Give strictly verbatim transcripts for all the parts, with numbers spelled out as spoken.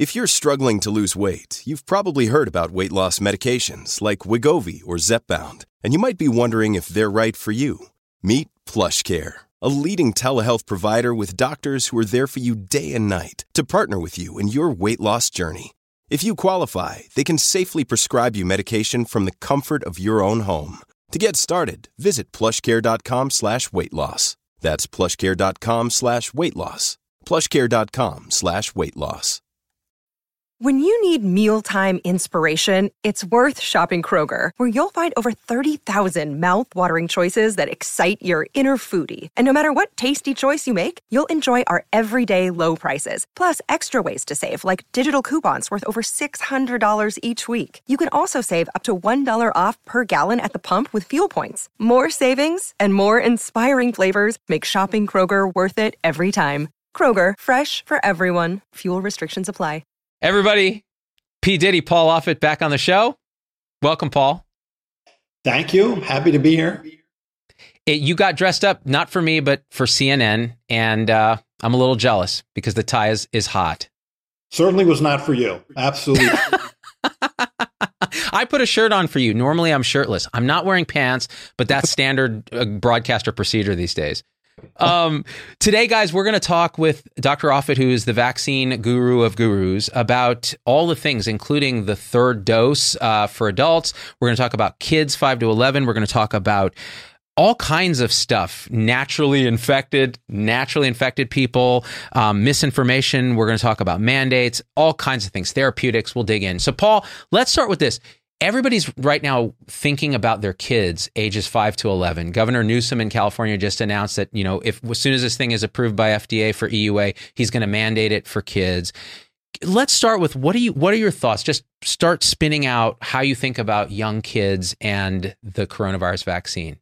If you're struggling to lose weight, you've probably heard about weight loss medications like Wegovy or Zepbound, and you might be wondering if they're right for you. Meet PlushCare, a leading telehealth provider with doctors who are there for you day and night to partner with you in your weight loss journey. If you qualify, they can safely prescribe you medication from the comfort of your own home. To get started, visit plushcare.com slash weight loss. That's plushcare.com slash weight loss. plushcare.com slash weight loss. When you need mealtime inspiration, it's worth shopping Kroger, where you'll find over thirty thousand mouth-watering choices that excite your inner foodie. And no matter what tasty choice you make, you'll enjoy our everyday low prices, plus extra ways to save, like digital coupons worth over six hundred dollars each week. You can also save up to one dollar off per gallon at the pump with fuel points. More savings and more inspiring flavors make shopping Kroger worth it every time. Kroger, fresh for everyone. Fuel restrictions apply. Everybody, P. Diddy, Paul Offit back on the show. Welcome, Paul. Thank you. Happy to be here. It, you got dressed up, not for me, but for C N N, and uh, I'm a little jealous because the tie is, is hot. Certainly was not for you. Absolutely. I put a shirt on for you. Normally, I'm shirtless. I'm not wearing pants, but that's standard uh, broadcaster procedure these days. Um, today, guys, we're going to talk with Doctor Offit, who is the vaccine guru of gurus, about all the things, including the third dose uh, for adults. We're going to talk about kids five to eleven. We're going to talk about all kinds of stuff, naturally infected, naturally infected people, um, misinformation. We're going to talk about mandates, all kinds of things, therapeutics. We'll dig in. So, Paul, let's start with this. Everybody's right now thinking about their kids ages five to eleven. Governor Newsom in California just announced that, you know, if as soon as this thing is approved by F D A for E U A, he's going to mandate it for kids. Let's start with what do you what are your thoughts? Just start spinning out how you think about young kids and the coronavirus vaccine.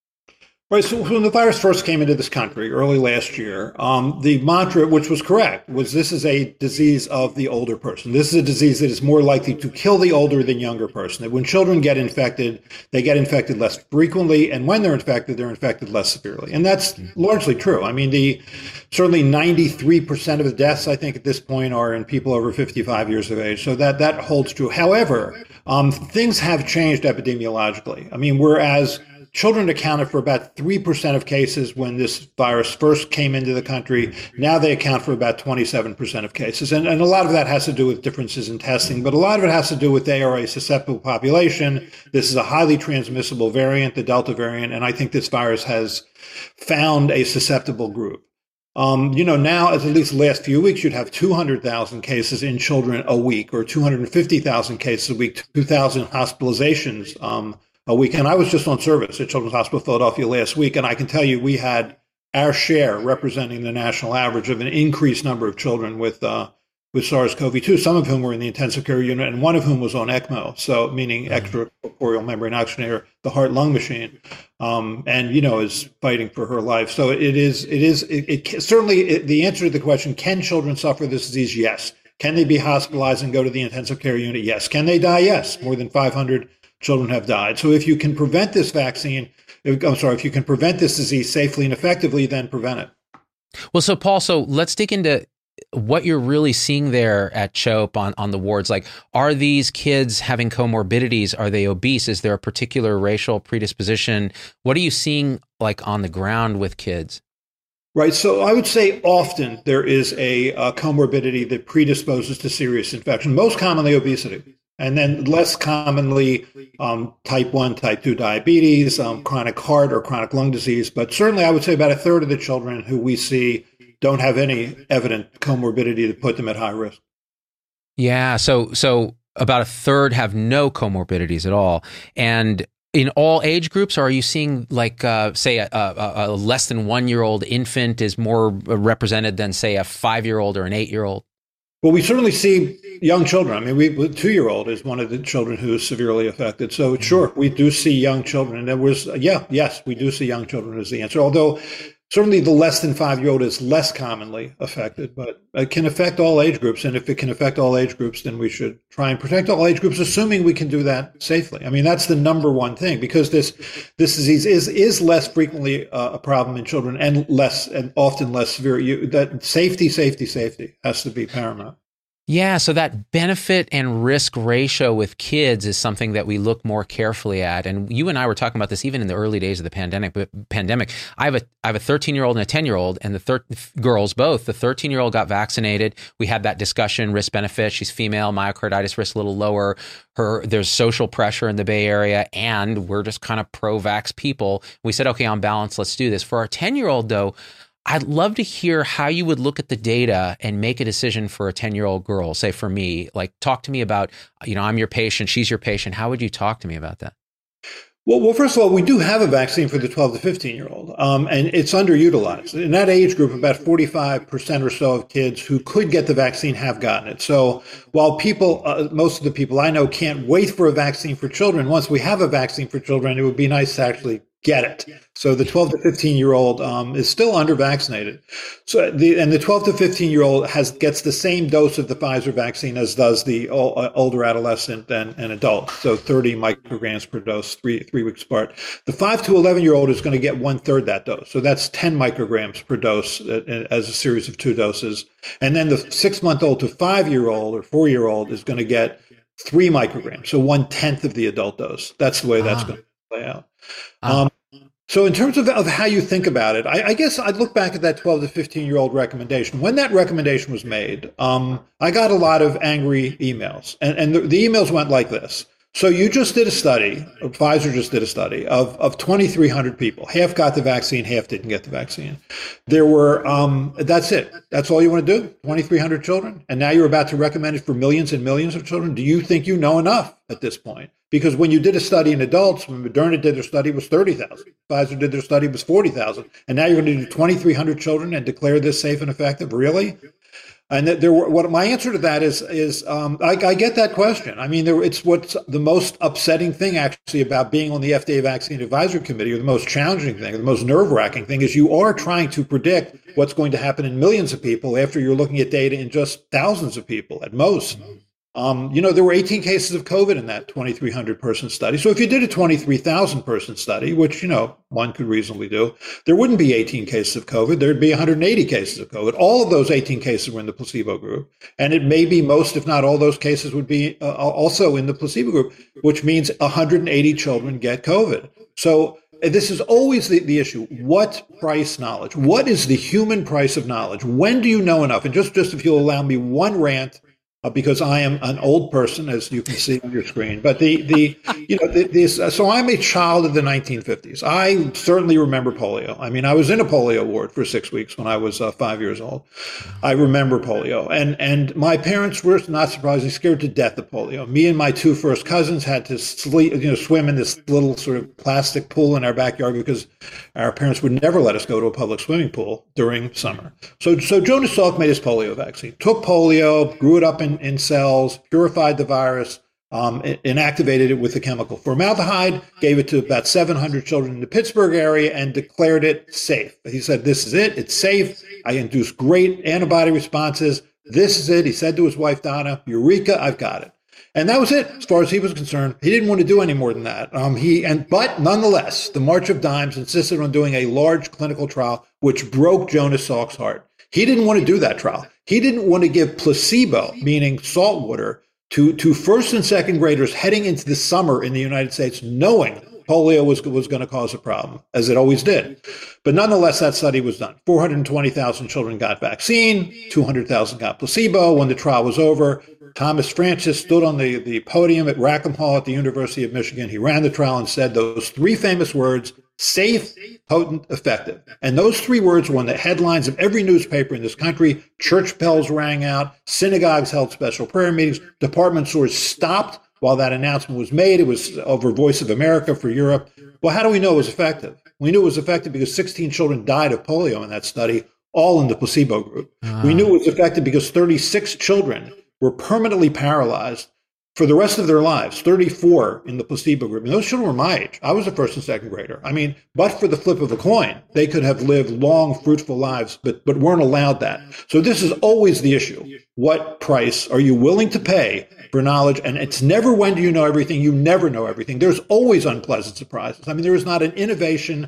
Right. So when the virus first came into this country early last year, um, the mantra, which was correct, was this is a disease of the older person. This is a disease that is more likely to kill the older than younger person. That when children get infected, they get infected less frequently. And when they're infected, they're infected less severely. And that's largely true. I mean, the certainly ninety-three percent of the deaths, I think, at this point are in people over fifty-five years of age. So that, that holds true. However, um, things have changed epidemiologically. I mean, whereas children accounted for about three percent of cases when this virus first came into the country. Now they account for about twenty-seven percent of cases. And, and a lot of that has to do with differences in testing, but a lot of it has to do with they are a susceptible population. This is a highly transmissible variant, the Delta variant, and I think this virus has found a susceptible group. Um, you know, now, at least the last few weeks, you'd have two hundred thousand cases in children a week, or two hundred fifty thousand cases a week, two thousand hospitalizations um a week. And I was just on service at Children's Hospital Philadelphia last week, and I can tell you we had our share, representing the national average, of an increased number of children with uh, with SARS-C o V two, some of whom were in the intensive care unit, and one of whom was on ECMO, so meaning extracorporeal membrane oxygenator, the heart-lung machine, um, and you know is fighting for her life. So it is it is it, it certainly it, the answer to the question: can children suffer this disease? Yes. Can they be hospitalized and go to the intensive care unit? Yes. Can they die? Yes. More than five hundred children have died. So if you can prevent this vaccine, I'm sorry, if you can prevent this disease safely and effectively, then prevent it. Well, so Paul, so let's dig into what you're really seeing there at CHOPE on, on the wards. Like, are these kids having comorbidities? Are they obese? Is there a particular racial predisposition? What are you seeing like on the ground with kids? Right. So I would say often there is a, a comorbidity that predisposes to serious infection, most commonly obesity. And then less commonly, um, type one, type two diabetes, um, chronic heart or chronic lung disease. But certainly I would say about a third of the children who we see don't have any evident comorbidity to put them at high risk. Yeah. So, so about a third have no comorbidities at all. And in all age groups, or are you seeing like, uh, say, a, a, a less than one-year-old infant is more represented than, say, a five-year-old or an eight-year-old? Well, we certainly see young children. I mean, we two-year-old is one of the children who is severely affected. So sure, we do see young children. And there was, yeah, yes, we do see young children is the answer. Although certainly the less than five-year-old is less commonly affected, but it can affect all age groups. And if it can affect all age groups, then we should try and protect all age groups, assuming we can do that safely. I mean, that's the number one thing, because this this disease is is less frequently uh, a problem in children and less and often less severe. You, that safety, safety, safety has to be paramount. Yeah, so that benefit and risk ratio with kids is something that we look more carefully at. And you and I were talking about this even in the early days of the pandemic. But pandemic, I have a I have a thirteen-year-old and a ten-year-old, and the thir- girls both. The thirteen-year-old got vaccinated. We had that discussion, risk benefit. She's female, myocarditis risk a little lower. Her there's social pressure in the Bay Area, and we're just kind of pro-vax people. We said, okay, on balance, let's do this. For our ten-year-old, though, I'd love to hear how you would look at the data and make a decision for a ten-year-old girl. Say for me, like talk to me about, you know, I'm your patient, she's your patient. How would you talk to me about that? Well, well, first of all, we do have a vaccine for the twelve to fifteen-year-old, um, and it's underutilized. In that age group, about forty-five percent or so of kids who could get the vaccine have gotten it. So while people, uh, most of the people I know can't wait for a vaccine for children, once we have a vaccine for children, it would be nice to actually get it. So the twelve to fifteen year old um, is still under vaccinated. So the and the twelve to fifteen year old has gets the same dose of the Pfizer vaccine as does the o- uh, older adolescent and, and adult. So thirty micrograms per dose, three three weeks apart. The five to eleven year old is going to get one third that dose. So that's ten micrograms per dose uh, as a series of two doses. And then the six month old to five year old or four year old is going to get three micrograms. So one tenth of the adult dose. That's the way that's ah. going to play out. Ah. Um, So in terms of, of how you think about it, I, I guess I'd look back at that twelve to fifteen year old recommendation. When that recommendation was made, um, I got a lot of angry emails, and, and the, the emails went like this. So you just did a study, Pfizer just did a study of, of twenty-three hundred people. Half got the vaccine, half didn't get the vaccine. There were, um, that's it. That's all you want to do? twenty-three hundred children? And now you're about to recommend it for millions and millions of children? Do you think you know enough at this point? Because when you did a study in adults, when Moderna did their study, it was thirty thousand. Pfizer did their study, it was forty thousand. And now you're going to do twenty-three hundred children and declare this safe and effective? Really? And there were, what my answer to that is, is um, I, I get that question. I mean, there, it's what's the most upsetting thing actually about being on the F D A Vaccine Advisory Committee, or the most challenging thing, or the most nerve-wracking thing, is you are trying to predict what's going to happen in millions of people after you're looking at data in just thousands of people at most. Um, you know, there were eighteen cases of COVID in that twenty-three hundred person study. So if you did a twenty-three thousand person study, which, you know, one could reasonably do, there wouldn't be eighteen cases of COVID. There'd be one hundred eighty cases of COVID. All of those eighteen cases were in the placebo group. And it may be most, if not all those cases would be uh, also in the placebo group, which means one hundred eighty children get COVID. So this is always the, the issue. What price knowledge? What is the human price of knowledge? When do you know enough? And just, just if you'll allow me one rant, Uh, because I am an old person, as you can see on your screen. But the, the you know, the, this, uh, so I'm a child of the nineteen fifties. I certainly remember polio. I mean, I was in a polio ward for six weeks when I was uh, five years old. I remember polio. And, and my parents were, not surprisingly, scared to death of polio. Me and my two first cousins had to sleep, you know, swim in this little sort of plastic pool in our backyard because our parents would never let us go to a public swimming pool during summer. So, so Jonas Salk made his polio vaccine, took polio, grew it up in in cells, purified the virus, um, inactivated it with the chemical formaldehyde, gave it to about seven hundred children in the Pittsburgh area, and declared it safe. He said, this is it. It's safe. I induced great antibody responses. This is it. He said to his wife, Donna, Eureka, I've got it. And that was it, as far as he was concerned. He didn't want to do any more than that. Um, he and but nonetheless, the March of Dimes insisted on doing a large clinical trial, which broke Jonas Salk's heart. He didn't want to do that trial. He didn't want to give placebo, meaning salt water, to, to first and second graders heading into the summer in the United States, knowing polio was, was going to cause a problem, as it always did. But nonetheless, that study was done. four hundred twenty thousand children got vaccine, two hundred thousand got placebo. When the trial was over, Thomas Francis stood on the, the podium at Rackham Hall at the University of Michigan. He ran the trial and said those three famous words, safe, potent, effective. And those three words were on the headlines of every newspaper in this country. Church bells rang out. Synagogues held special prayer meetings. Department stores stopped while that announcement was made. It was over Voice of America for Europe. Well, how do we know it was effective? We knew it was effective because sixteen children died of polio in that study, all in the placebo group. Ah. We knew it was effective because thirty-six children were permanently paralyzed for the rest of their lives, thirty-four in the placebo group. And those children were my age. I was a first and second grader. I mean, but for the flip of a coin, they could have lived long, fruitful lives, but, but weren't allowed that. So this is always the issue. What price are you willing to pay for knowledge? And it's never when do you know everything. You never know everything. There's always unpleasant surprises. I mean, there is not an innovation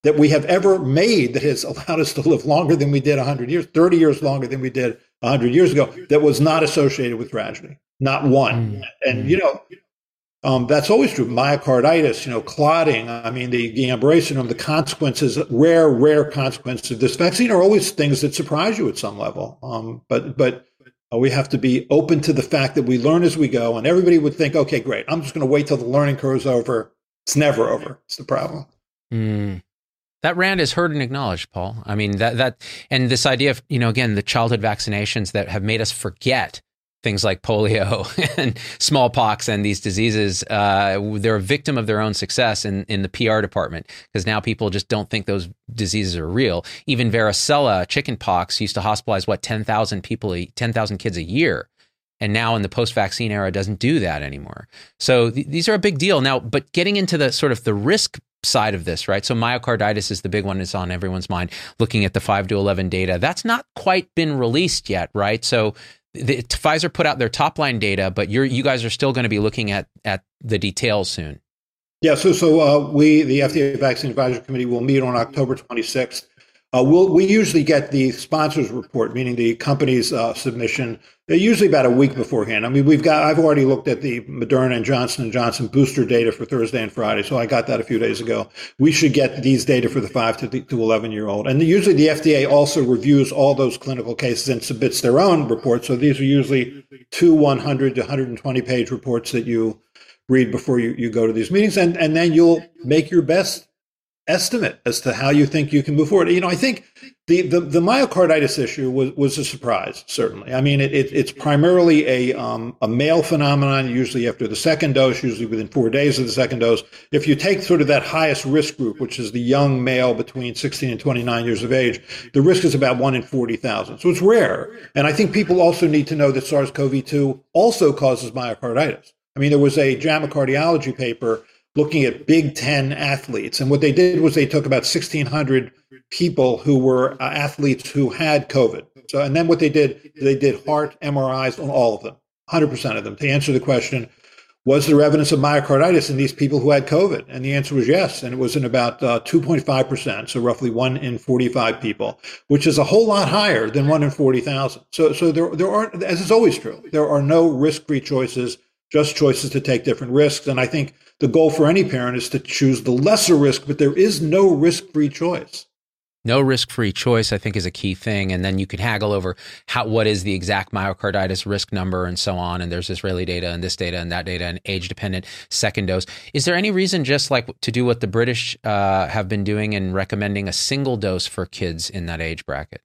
that we have ever made that has allowed us to live longer than we did one hundred years, thirty years longer than we did one hundred years ago, that was not associated with tragedy. Not one. Mm. And, you know, um, that's always true. Myocarditis, you know, clotting, I mean, the Guillain-Barré syndrome, the consequences, rare, rare consequences of this vaccine are always things that surprise you at some level. Um, but, but uh, we have to be open to the fact that we learn as we go. And everybody would think, okay, great, I'm just going to wait till the learning curve's over. It's never over. It's the problem. Mm. That rant is heard and acknowledged, Paul. I mean, that, that, and this idea of, you know, again, the childhood vaccinations that have made us forget things like polio and smallpox and these diseases, uh, they're a victim of their own success in, in the P R department, because now people just don't think those diseases are real. Even varicella, chickenpox used to hospitalize, what, ten thousand people, ten thousand kids a year. And now in the post-vaccine era, doesn't do that anymore. So th- these are a big deal. Now, but getting into the sort of the risk side of this, right? So myocarditis is the big one that's on everyone's mind, looking at the five to eleven data. That's not quite been released yet, right? So the, Pfizer put out their top line data, but you're, you guys are still going to be looking at, at the details soon. Yeah, so so uh, we, the F D A Vaccine Advisory Committee, will meet on October twenty-sixth. Uh, we'll, we usually get the sponsors report, meaning the company's uh, submission, they're usually about a week beforehand. I mean, we've got, I've already looked at the Moderna and Johnson and Johnson booster data for Thursday and Friday, so I got that a few days ago. We should get these data for the five to eleven year old. And usually the F D A also reviews all those clinical cases and submits their own reports. So these are usually two one hundred to one hundred twenty page reports that you read before you, you go to these meetings. And, and then you'll make your best estimate as to how you think you can move forward. You know, I think the, the, the myocarditis issue was, was a surprise, certainly. I mean, it, it, it's primarily a, um, a male phenomenon, usually after the second dose, usually within four days of the second dose. If you take sort of that highest risk group, which is the young male between sixteen and twenty-nine years of age, the risk is about one in forty thousand. So it's rare. And I think people also need to know that SARS-C o V two also causes myocarditis. I mean, there was a JAMA Cardiology paper looking at Big Ten athletes. And what they did was they took about sixteen hundred people who were uh, athletes who had COVID. So, and then what they did, they did heart M R Is on all of them, one hundred percent of them, to answer the question, was there evidence of myocarditis in these people who had COVID? And the answer was yes. And it was in about uh, two point five percent, so roughly one in forty-five people, which is a whole lot higher than one in forty thousand. So, so there, there are, as is always true, there are no risk-free choices, just choices to take different risks. And I think the goal for any parent is to choose the lesser risk, but there is no risk-free choice. No risk-free choice, I think, is a key thing. And then you can haggle over how, what is the exact myocarditis risk number and so on. And there's Israeli data and this data and that data and age-dependent second dose. Is there any reason just like to do what the British uh, have been doing and recommending a single dose for kids in that age bracket?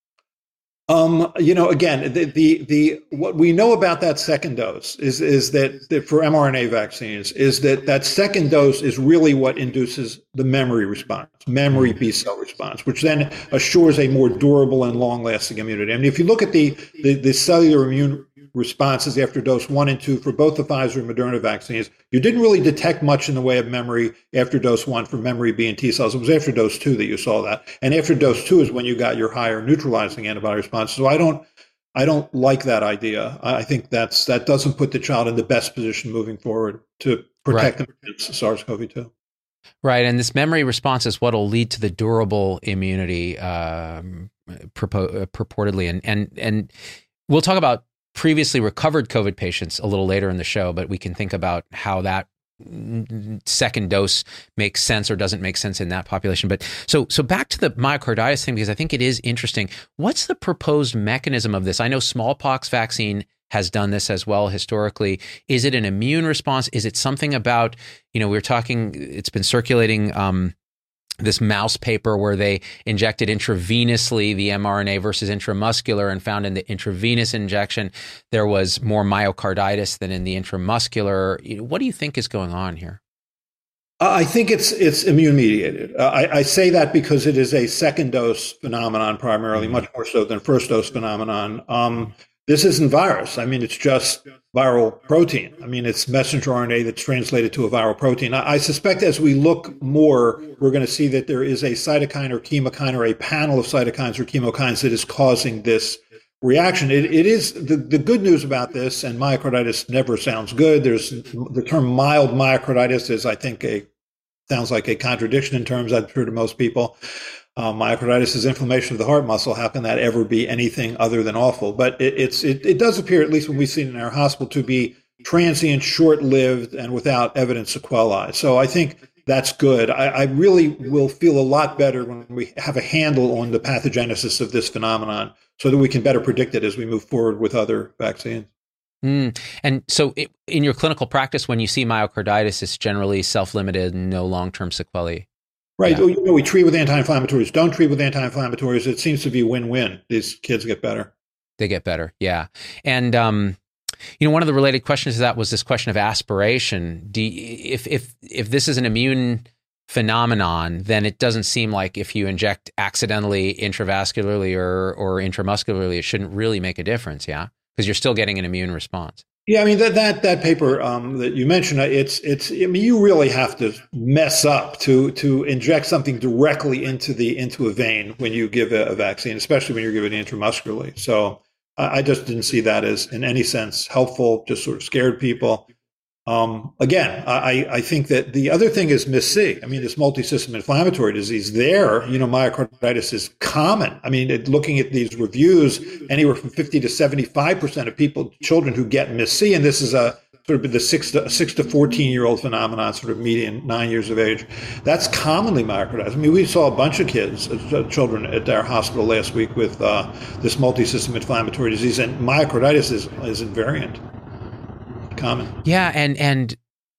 Um, you know, again, the, the, the, what we know about that second dose is, is that, that for mRNA vaccines is that that second dose is really what induces the memory response, memory B cell response, which then assures a more durable and long lasting immunity. I mean, if you look at the, the, the cellular immune responses after dose one and two for both the Pfizer and Moderna vaccines, you didn't really detect much in the way of memory after dose one for memory B and T cells. It was after dose two that you saw that. And after dose two is when you got your higher neutralizing antibody response. So I don't, I don't like that idea. I think that's, that doesn't put the child in the best position moving forward to protect right. them against SARS-C o V two. Right. And this memory response is what will lead to the durable immunity, um, purpo- uh, purportedly. And, and, and we'll talk about previously recovered COVID patients a little later in the show, but we can think about how that second dose makes sense or doesn't make sense in that population. But so so back to the myocarditis thing, because I think it is interesting. What's the proposed mechanism of this? I know smallpox vaccine has done this as well historically. Is it an immune response? Is it something about, you know, we were talking, it's been circulating um, this mouse paper where they injected intravenously the mRNA versus intramuscular and found in the intravenous injection, there was more myocarditis than in the intramuscular. What do you think is going on here? I think it's it's immune mediated. Uh, I, I say that because it is a second dose phenomenon primarily, mm-hmm. much more so than first dose phenomenon. Um, This isn't virus. I mean, it's just viral protein. I mean, it's messenger R N A that's translated to a viral protein. I, I suspect as we look more, we're going to see that there is a cytokine or chemokine or a panel of cytokines or chemokines that is causing this reaction. It, it is the, the good news about this, and myocarditis never sounds good. There's the term mild myocarditis is, I think, a sounds like a contradiction in terms, I'm sure, to most people. Uh, myocarditis is inflammation of the heart muscle. How can that ever be anything other than awful? But it, it's it, it does appear, at least when we've seen it in our hospital, to be transient, short-lived, and without evident sequelae. So I think that's good. I, I really will feel a lot better when we have a handle on the pathogenesis of this phenomenon so that we can better predict it as we move forward with other vaccines. Mm. And so it, in your clinical practice, when you see myocarditis, it's generally self-limited and no long-term sequelae. Right. Yeah. You know, we treat with anti-inflammatories, don't treat with anti-inflammatories. It seems to be a win-win. These kids get better. They get better. Yeah. And, um, you know, one of the related questions to that was this question of aspiration. Do you, if, if, if this is an immune phenomenon, then it doesn't seem like if you inject accidentally intravascularly or, or intramuscularly, it shouldn't really make a difference. Yeah. Because you're still getting an immune response. Yeah, I mean that that that paper um, that you mentioned, it's it's. I mean, you really have to mess up to to inject something directly into the into a vein when you give a, a vaccine, especially when you're giving it intramuscularly. So I, I just didn't see that as in any sense helpful. Just sort of scared people. Um, again, I, I think that the other thing is M I S C. I mean, this multisystem inflammatory disease there, you know, myocarditis is common. I mean, it, looking at these reviews, anywhere from fifty to seventy-five percent of people, children who get M I S C, and this is a sort of the six to, six to fourteen year old phenomenon, sort of median nine years of age. That's commonly myocarditis. I mean, we saw a bunch of kids, uh, children at our hospital last week with uh, this multisystem inflammatory disease, and myocarditis is, is invariant. Common. Yeah, and and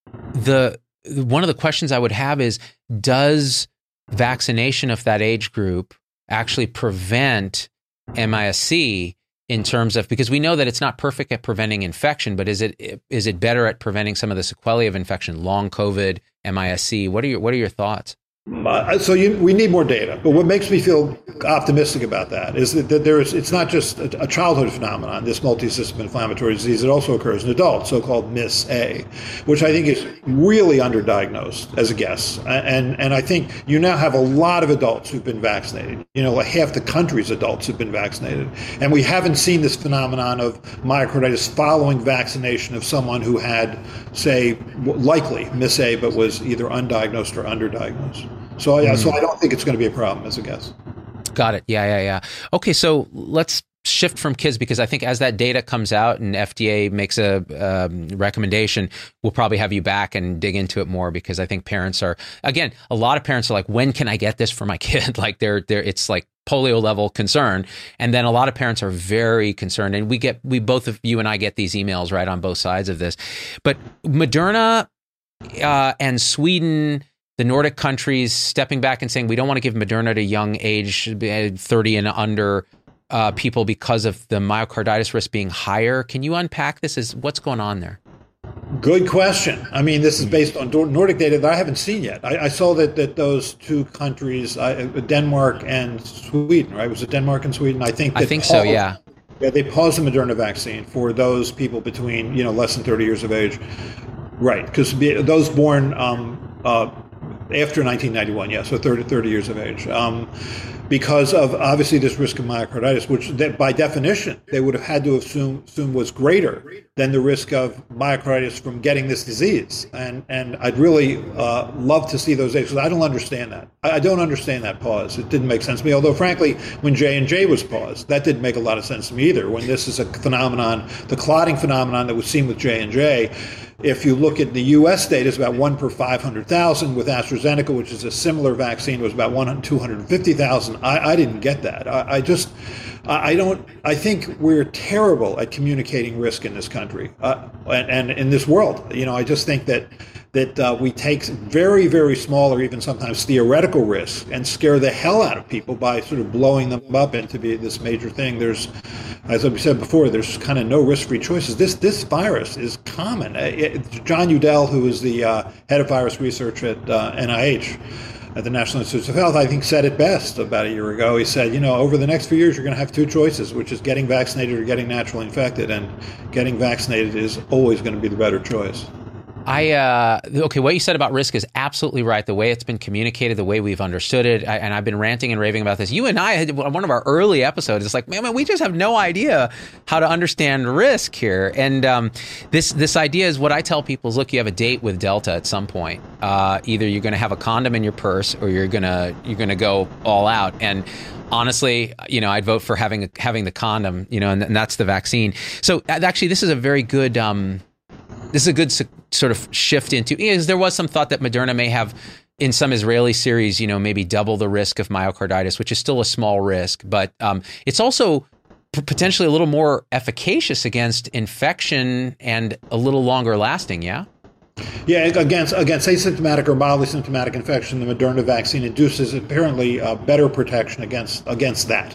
the one of the questions I would have is, does vaccination of that age group actually prevent M I S C in terms of, because we know that it's not perfect at preventing infection, but is it is it better at preventing some of the sequelae of infection, long COVID, M I S C? What are your what are your thoughts? Uh, so you, we need more data, but what makes me feel optimistic about that is that, that there is, it's not just a, a childhood phenomenon, this multisystem inflammatory disease. It also occurs in adults, so-called M I S A, which I think is really underdiagnosed as a guess. And, and I think you now have a lot of adults who've been vaccinated. You know, like half the country's adults have been vaccinated. And we haven't seen this phenomenon of myocarditis following vaccination of someone who had, say, likely M I S A, but was either undiagnosed or underdiagnosed. So, yeah, mm. so I don't think it's going to be a problem as a guess. Got it. Yeah, yeah, yeah. Okay, so let's shift from kids, because I think as that data comes out and F D A makes a um, recommendation, we'll probably have you back and dig into it more, because I think parents are, again, a lot of parents are like, when can I get this for my kid? Like they're, they're, it's like polio level concern. And then a lot of parents are very concerned. And we get, we both of you and I get these emails right on both sides of this. But Moderna uh, and Sweden, the Nordic countries stepping back and saying, we don't want to give Moderna to young age, thirty and under uh, people because of the myocarditis risk being higher. Can you unpack this? Is what's going on there? Good question. I mean, this is based on Nordic data that I haven't seen yet. I, I saw that, that those two countries, uh, Denmark and Sweden, right? Was it Denmark and Sweden? I think. That I think so. Yeah. Yeah, they paused the Moderna vaccine for those people between, you know, less than thirty years of age. Right, because those born um, uh, after nineteen ninety-one, yeah, so thirty, thirty years of age, um, because of obviously this risk of myocarditis, which that by definition they would have had to assume, assume was greater than the risk of myocarditis from getting this disease. And and I'd really uh, love to see those ages. I don't understand that. I, I don't understand that pause. It didn't make sense to me. Although frankly, when J and J was paused, that didn't make a lot of sense to me either. When this is a phenomenon, the clotting phenomenon that was seen with J and J. If you look at the U S data, it's about one per five hundred thousand. With AstraZeneca, which is a similar vaccine, was about one two hundred fifty thousand. I, I didn't get that. I, I just, I don't, I think we're terrible at communicating risk in this country uh, and, and in this world. You know, I just think that that uh, we take very, very small or even sometimes theoretical risks and scare the hell out of people by sort of blowing them up into be this major thing. There's, as we said before, there's kind of no risk-free choices. This this virus is common. It, John Udell, who is the uh, head of virus research at uh, N I H, at the National Institutes of Health, I think said it best about a year ago. He said, you know, over the next few years, you're going to have two choices, which is getting vaccinated or getting naturally infected. And getting vaccinated is always going to be the better choice. I uh, okay, what you said about risk is absolutely right. The way it's been communicated, the way we've understood it, I, and I've been ranting and raving about this. You and I had one of our early episodes. It's like, man, man we just have no idea how to understand risk here. And um, this this idea is what I tell people is, look, you have a date with Delta at some point. Uh, either you're going to have a condom in your purse, or you're gonna you're gonna go all out. And honestly, you know, I'd vote for having having the condom. You know, and, and that's the vaccine. So actually, this is a very good. Um, This is a good sort of shift into, because there was some thought that Moderna may have, in some Israeli series, you know, maybe double the risk of myocarditis, which is still a small risk, but um, it's also p- potentially a little more efficacious against infection and a little longer lasting. Yeah. Yeah, against against asymptomatic or mildly symptomatic infection, the Moderna vaccine induces apparently uh, better protection against against that.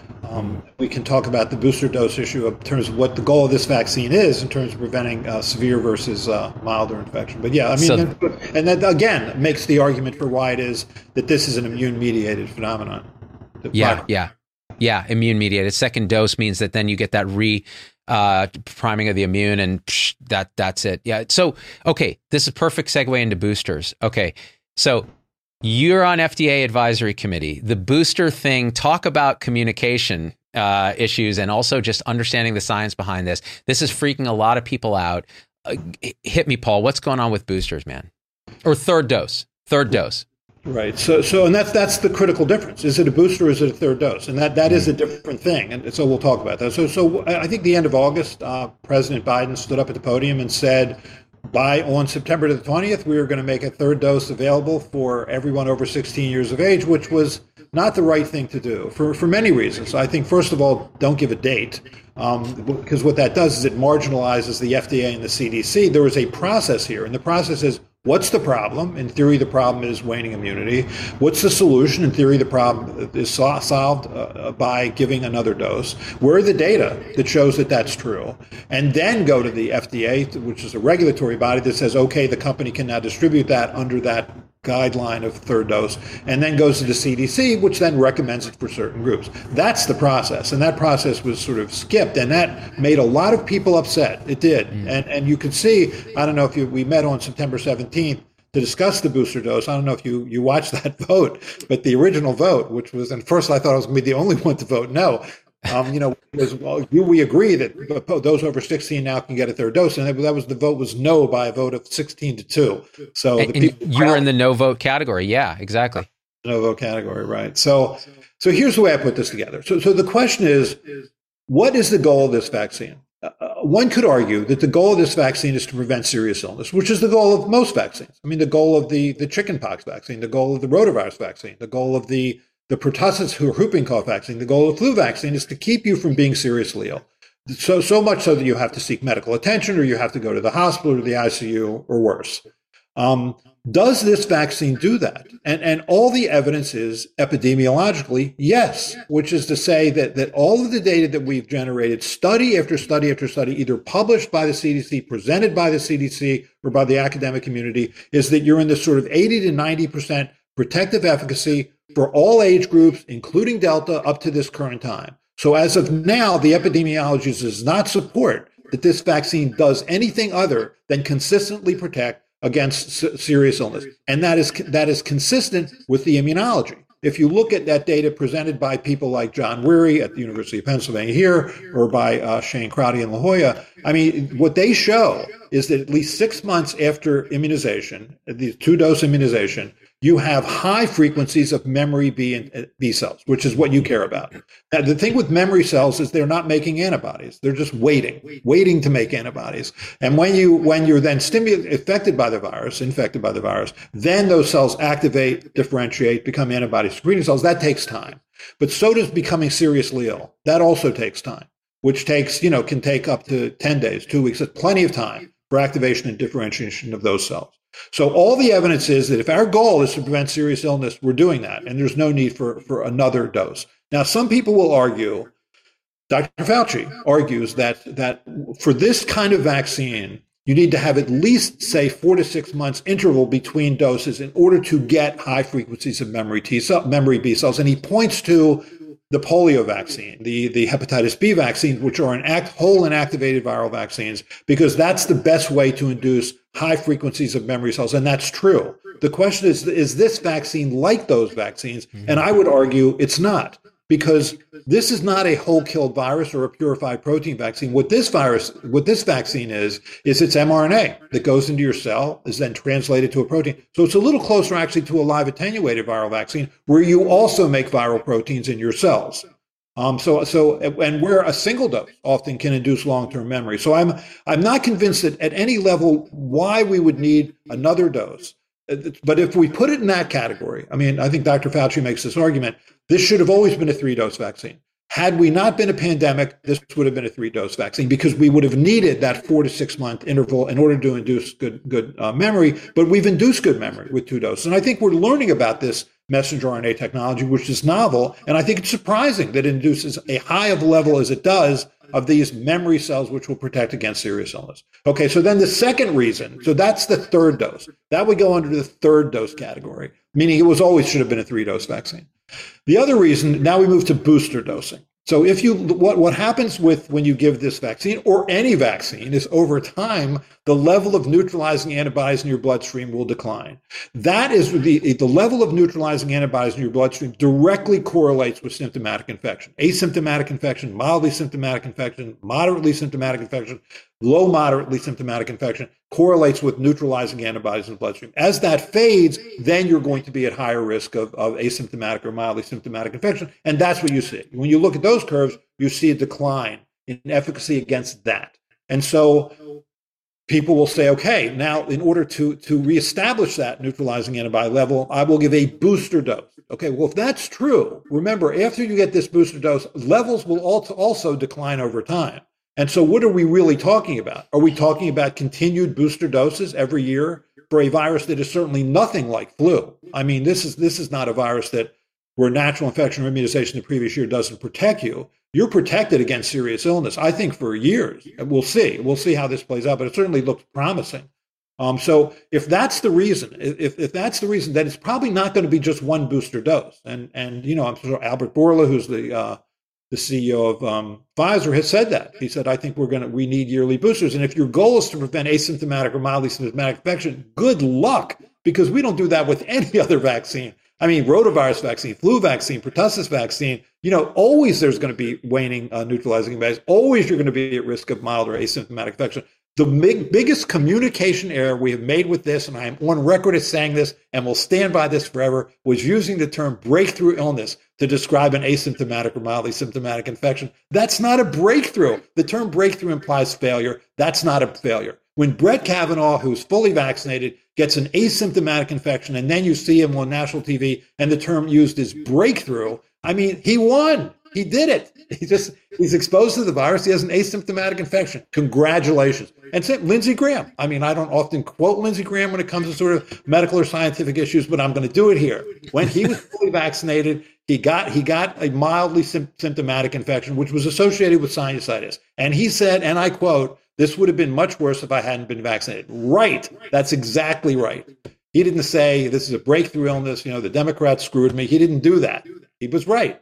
Um, we can talk about the booster dose issue in terms of what the goal of this vaccine is in terms of preventing uh, severe versus uh, milder infection. But yeah, I mean, so, and that again makes the argument for why it is that this is an immune-mediated phenomenon. Yeah, virus. yeah, yeah, immune-mediated. Second dose means that then you get that re uh, priming of the immune, and psh, that that's it. Yeah. So okay, this is a perfect segue into boosters. Okay, so. You're on F D A advisory committee. The booster thing, talk about communication uh, issues and also just understanding the science behind this. This is freaking a lot of people out. Uh, hit me, Paul. What's going on with boosters, man? Or third dose, third dose. Right. So, so, and that's that's the critical difference. Is it a booster or is it a third dose? And that, that is a different thing. And so we'll talk about that. So, so I think the end of August, uh, President Biden stood up at the podium and said, by on September the twentieth, we were going to make a third dose available for everyone over sixteen years of age, which was not the right thing to do for, for many reasons. I think, first of all, don't give a date, um, because what that does is it marginalizes the F D A and the C D C. There is a process here, and the process is, what's the problem? In theory, the problem is waning immunity. What's the solution? In theory, the problem is so- solved uh, by giving another dose. Where are the data that shows that that's true? And then go to the F D A, which is a regulatory body that says, okay, the company can now distribute that under that guideline of third dose, and then goes to the C D C, which then recommends it for certain groups. That's the process, and that process was sort of skipped, and that made a lot of people upset. It did, mm. and and you could see. I don't know if you we met on September seventeenth to discuss the booster dose. I don't know if you you watched that vote, but the original vote, which was, and first I thought I was going to be the only one to vote no. Um, you know, was, well, we agree that those over sixteen now can get a third dose, and that was the vote was no by a vote of sixteen to two. So and, the people you were in the no vote category, yeah, exactly. No vote category, right? So, so here's the way I put this together. So, so the question is, what is the goal of this vaccine? Uh, one could argue that the goal of this vaccine is to prevent serious illness, which is the goal of most vaccines. I mean, the goal of the the chickenpox vaccine, the goal of the rotavirus vaccine, the goal of the The pertussis or whooping cough vaccine, the goal of the flu vaccine is to keep you from being seriously ill. So, so much so that you have to seek medical attention or you have to go to the hospital or the I C U or worse. Um, does this vaccine do that? And, and all the evidence is epidemiologically, yes, which is to say that, that all of the data that we've generated, study after study after study, either published by the C D C, presented by the C D C, or by the academic community, is that you're in this sort of eighty to ninety percent protective efficacy for all age groups, including Delta, up to this current time. So as of now, the epidemiology does not support that this vaccine does anything other than consistently protect against s- serious illness. And that is that is consistent with the immunology. If you look at that data presented by people like John Weary at the University of Pennsylvania here, or by uh, Shane Crowdy in La Jolla, I mean, what they show is that at least six months after immunization, the two-dose immunization, you have high frequencies of memory B and B cells, which is what you care about. Now, the thing with memory cells is they're not making antibodies. They're just waiting, waiting to make antibodies. And when you, when you're then stimulated, affected by the virus, infected by the virus, then those cells activate, differentiate, become antibody secreting cells. That takes time. But so does becoming seriously ill. That also takes time, which takes, you know, can take up to ten days, two weeks. That's plenty of time for activation and differentiation of those cells. So all the evidence is that if our goal is to prevent serious illness, we're doing that, and there's no need for, for another dose. Now, some people will argue, Doctor Fauci argues that that for this kind of vaccine, you need to have at least, say, four to six months interval between doses in order to get high frequencies of memory T cell, memory B cells. And he points to the polio vaccine, the, the hepatitis B vaccines, which are an act, whole inactivated viral vaccines, because that's the best way to induce high frequencies of memory cells, and that's true. The question is, is this vaccine like those vaccines? And I would argue it's not, because this is not a whole-killed virus or a purified protein vaccine. What this virus, what this vaccine is, is it's mRNA that goes into your cell, is then translated to a protein. So it's a little closer actually to a live attenuated viral vaccine, where you also make viral proteins in your cells. Um, so, so, and where a single dose often can induce long-term memory. So I'm, I'm not convinced that at any level why we would need another dose. But if we put it in that category, I mean, I think Doctor Fauci makes this argument, this should have always been a three-dose vaccine. Had we not been a pandemic, this would have been a three-dose vaccine, because we would have needed that four to six month interval in order to induce good, good uh, memory. But we've induced good memory with two doses. And I think we're learning about this messenger R N A technology, which is novel. And I think it's surprising that it induces a high of level as it does of these memory cells, which will protect against serious illness. Okay, so then the second reason, so that's the third dose. That would go under the third dose category, meaning it was always should have been a three-dose vaccine. The other reason, now we move to booster dosing. So if you, what, what happens with when you give this vaccine or any vaccine is over time, the level of neutralizing antibodies in your bloodstream will decline. That is the, the level of neutralizing antibodies in your bloodstream directly correlates with symptomatic infection. Asymptomatic infection, mildly symptomatic infection, moderately symptomatic infection, low moderately symptomatic infection correlates with neutralizing antibodies in the bloodstream. As that fades, then you're going to be at higher risk of, of asymptomatic or mildly symptomatic infection. And that's what you see. When you look at those curves, you see a decline in efficacy against that. And so people will say, okay, now in order to, to reestablish that neutralizing antibody level, I will give a booster dose. Okay, well, if that's true, remember, after you get this booster dose, levels will also decline over time. And so what are we really talking about? Are we talking about continued booster doses every year for a virus that is certainly nothing like flu? I mean, this is this is not a virus that where natural infection or immunization the previous year doesn't protect you. You're protected against serious illness, I think, for years. We'll see. We'll see how this plays out, but it certainly looks promising. Um, so if that's the reason, if, if that's the reason, then it's probably not going to be just one booster dose. And, and you know, I'm sure Albert Bourla, who's the uh, the C E O of um, Pfizer, has said that. He said, I think we're going to, we need yearly boosters. And if your goal is to prevent asymptomatic or mildly symptomatic infection, good luck, because we don't do that with any other vaccine. I mean, rotavirus vaccine, flu vaccine, pertussis vaccine, you know, always there's going to be waning uh, neutralizing antibodies. Always you're going to be at risk of mild or asymptomatic infection. The big, biggest communication error we have made with this, and I am on record as saying this and will stand by this forever, was using the term breakthrough illness to describe an asymptomatic or mildly symptomatic infection. That's not a breakthrough. The term breakthrough implies failure. That's not a failure. When Brett Kavanaugh, who's fully vaccinated, gets an asymptomatic infection, and then you see him on national T V and the term used is breakthrough, I mean, he won. He did it. He just, he's exposed to the virus. He has an asymptomatic infection. Congratulations. And same, Lindsey Graham. I mean, I don't often quote Lindsey Graham when it comes to sort of medical or scientific issues, but I'm going to do it here. When he was fully vaccinated, he got he got a mildly sim- symptomatic infection, which was associated with sinusitis. And he said, and I quote, "This would have been much worse if I hadn't been vaccinated." Right. That's exactly right. He didn't say this is a breakthrough illness. You know, the Democrats screwed me. He didn't do that. He was right.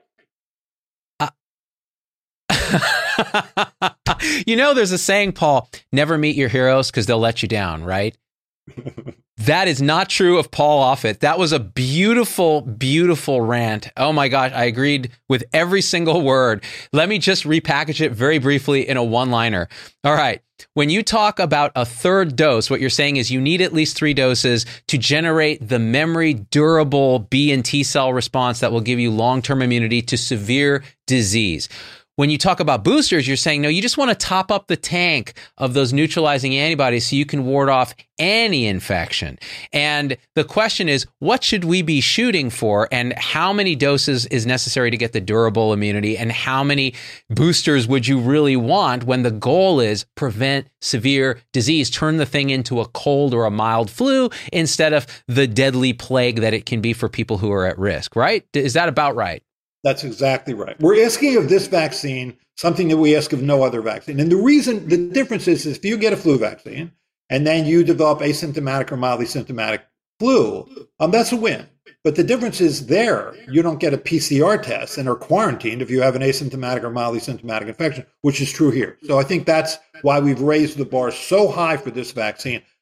You know, there's a saying, Paul, never meet your heroes because they'll let you down, right? That is not true of Paul Offit. That was a beautiful, beautiful rant. Oh my gosh, I agreed with every single word. Let me just repackage it very briefly in a one-liner. All right. When you talk about a third dose, what you're saying is you need at least three doses to generate the memory durable B and T cell response that will give you long-term immunity to severe disease. When you talk about boosters, you're saying, no, you just want to top up the tank of those neutralizing antibodies so you can ward off any infection. And the question is, what should we be shooting for, and how many doses is necessary to get the durable immunity, and how many boosters would you really want when the goal is prevent severe disease, turn the thing into a cold or a mild flu instead of the deadly plague that it can be for people who are at risk, right? Is that about right? That's exactly right. We're asking of this vaccine something that we ask of no other vaccine. And the reason, the difference is, is if you get a flu vaccine and then you develop asymptomatic or mildly symptomatic flu, um, that's a win. But the difference is there, you don't get a P C R test and are quarantined if you have an asymptomatic or mildly symptomatic infection, which is true here. So I think that's why we've raised the bar so high for this vaccine.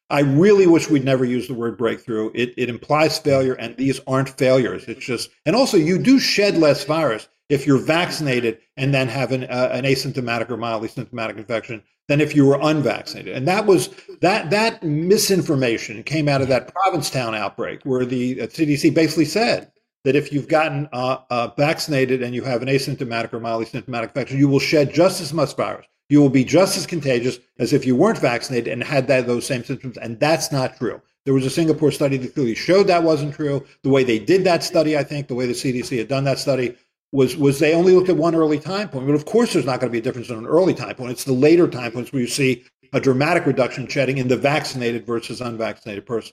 I really wish we'd never used the word breakthrough. It, it implies failure, and these aren't failures. It's just, and also you do shed less virus if you're vaccinated and then have an, uh, an asymptomatic or mildly symptomatic infection than if you were unvaccinated. And that was that that misinformation came out of that Provincetown outbreak, where the C D C basically said that if you've gotten uh, uh, vaccinated and you have an asymptomatic or mildly symptomatic infection, you will shed just as much virus. You will be just as contagious as if you weren't vaccinated and had that those same symptoms. And that's not true. There was a Singapore study that clearly showed that wasn't true. The way they did that study, I think, the way the C D C had done that study was was they only looked at one early time point. But of course, there's not going to be a difference in an early time point. It's the later time points where you see a dramatic reduction in shedding in the vaccinated versus unvaccinated person.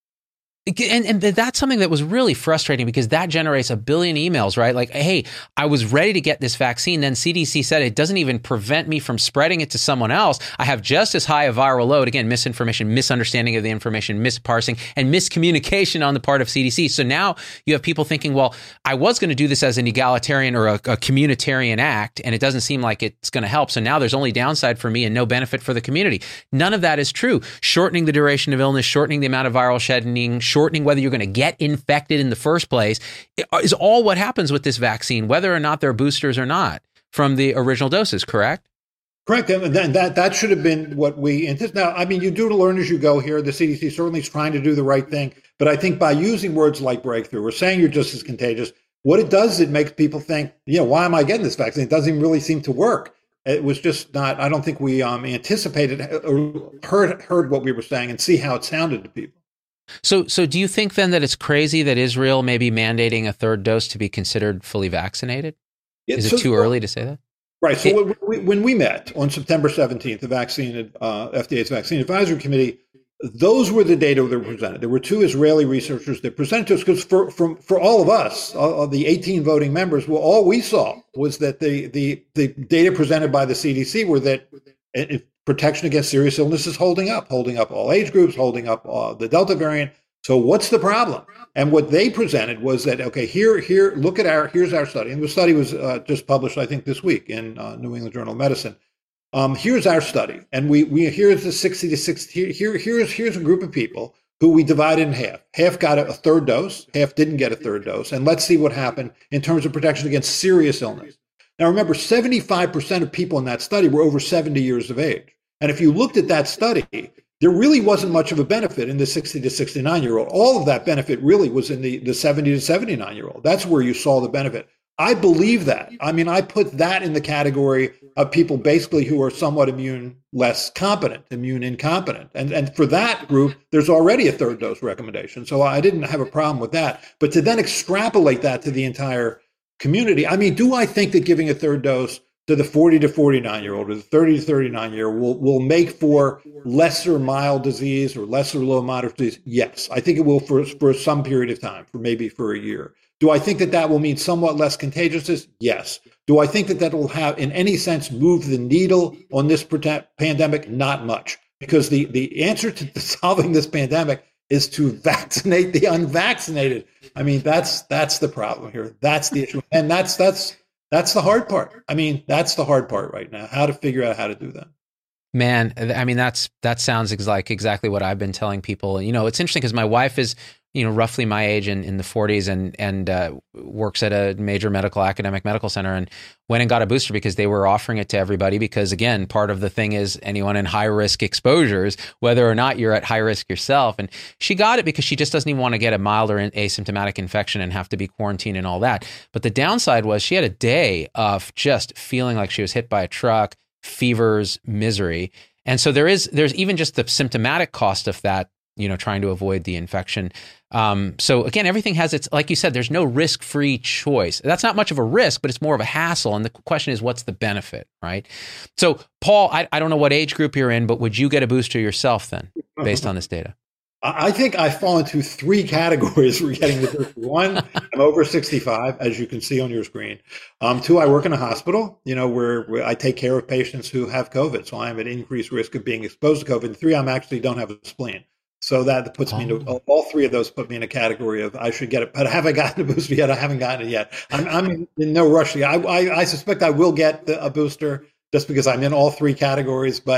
And, and that's something that was really frustrating, because that generates a billion emails, right? Like, hey, I was ready to get this vaccine. Then C D C said it doesn't even prevent me from spreading it to someone else. I have just as high a viral load. Again, misinformation, misunderstanding of the information, misparsing, and miscommunication on the part of C D C. So now you have people thinking, well, I was going to do this as an egalitarian or a, a communitarian act, and it doesn't seem like it's going to help. So now there's only downside for me and no benefit for the community. None of that is true. Shortening the duration of illness, shortening the amount of viral shedding, shortening whether you're going to get infected in the first place is all what happens with this vaccine, whether or not they're boosters or not from the original doses, correct? Correct. And that, that, that should have been what we anticipated. Now, I mean, you do learn as you go here. The C D C certainly is trying to do the right thing. But I think by using words like breakthrough or saying you're just as contagious, what it does is it makes people think, you know, why am I getting this vaccine? It doesn't even really seem to work. It was just not, I don't think we um, anticipated or heard, heard what we were saying and see how it sounded to people. So, so do you think then that it's crazy that Israel may be mandating a third dose to be considered fully vaccinated? Yeah, Is so, it too early to say that? Right. So it, when, we, when we met on September seventeenth, the vaccine, uh, F D A's Vaccine Advisory Committee, those were the data that were presented. There were two Israeli researchers that presented to us, because for, for, for all of us, uh, the eighteen voting members, well, all we saw was that the, the, the data presented by the C D C were that it, protection against serious illness is holding up, holding up all age groups, holding up uh, the Delta variant. So what's the problem? And what they presented was that, okay, here, here, look at our, here's our study. And the study was uh, just published, I think, this week in uh, New England Journal of Medicine. Um, here's our study. And we, we, here's the sixty to sixty, here, here's, here's a group of people who we divided in half. Half got a, a third dose, half didn't get a third dose. And let's see what happened in terms of protection against serious illness. Now, remember, seventy-five percent of people in that study were over seventy years of age. And if you looked at that study, there really wasn't much of a benefit in the sixty to sixty-nine year old. All of that benefit really was in the, the seventy to seventy-nine year old. That's where you saw the benefit. I believe that. I mean, I put that in the category of people basically who are somewhat immune less competent, immune incompetent. And, and for that group, there's already a third dose recommendation. So I didn't have a problem with that. But to then extrapolate that to the entire community, I mean, do I think that giving a third dose to the forty to forty-nine year old or the thirty to thirty-nine year will will make for lesser mild disease or lesser low moderate disease? Yes, I think it will for for some period of time, for maybe for a year. Do I think that that will mean somewhat less contagiousness? Yes. Do I think that that will have, in any sense, move the needle on this pandemic? Not much, because the the answer to solving this pandemic is to vaccinate the unvaccinated. I mean, that's that's the problem here. That's the issue, and that's that's. That's the hard part. I mean, that's the hard part right now, how to figure out how to do that. Man, I mean, that's that sounds ex- like exactly what I've been telling people. You know, it's interesting because my wife is, you know, roughly my age and in the forties and and uh, works at a major medical academic medical center, and went and got a booster because they were offering it to everybody. Because again, part of the thing is anyone in high risk exposures, whether or not you're at high risk yourself. And she got it because she just doesn't even want to get a mild or an asymptomatic infection and have to be quarantined and all that. But the downside was she had a day of just feeling like she was hit by a truck, fevers, misery. And so there is, there's even just the symptomatic cost of that, you know, trying to avoid the infection. Um, so again, everything has its, like you said, there's no risk-free choice. That's not much of a risk, but it's more of a hassle. And the question is, what's the benefit, right? So Paul, I, I don't know what age group you're in, but would you get a booster yourself then, based on this data? I think I fall into three categories for getting the booster. One, I'm over sixty-five, as you can see on your screen. Um, two, I work in a hospital, you know, where, where I take care of patients who have COVID. So I'm at increased risk of being exposed to COVID. And three, I'm actually don't have a spleen. So that puts oh. me into, all three of those put me in a category of I should get it. But have I gotten a booster yet? I haven't gotten it yet. I'm, I'm in, in no rush. I, I, I suspect I will get the, a booster just because I'm in all three categories. But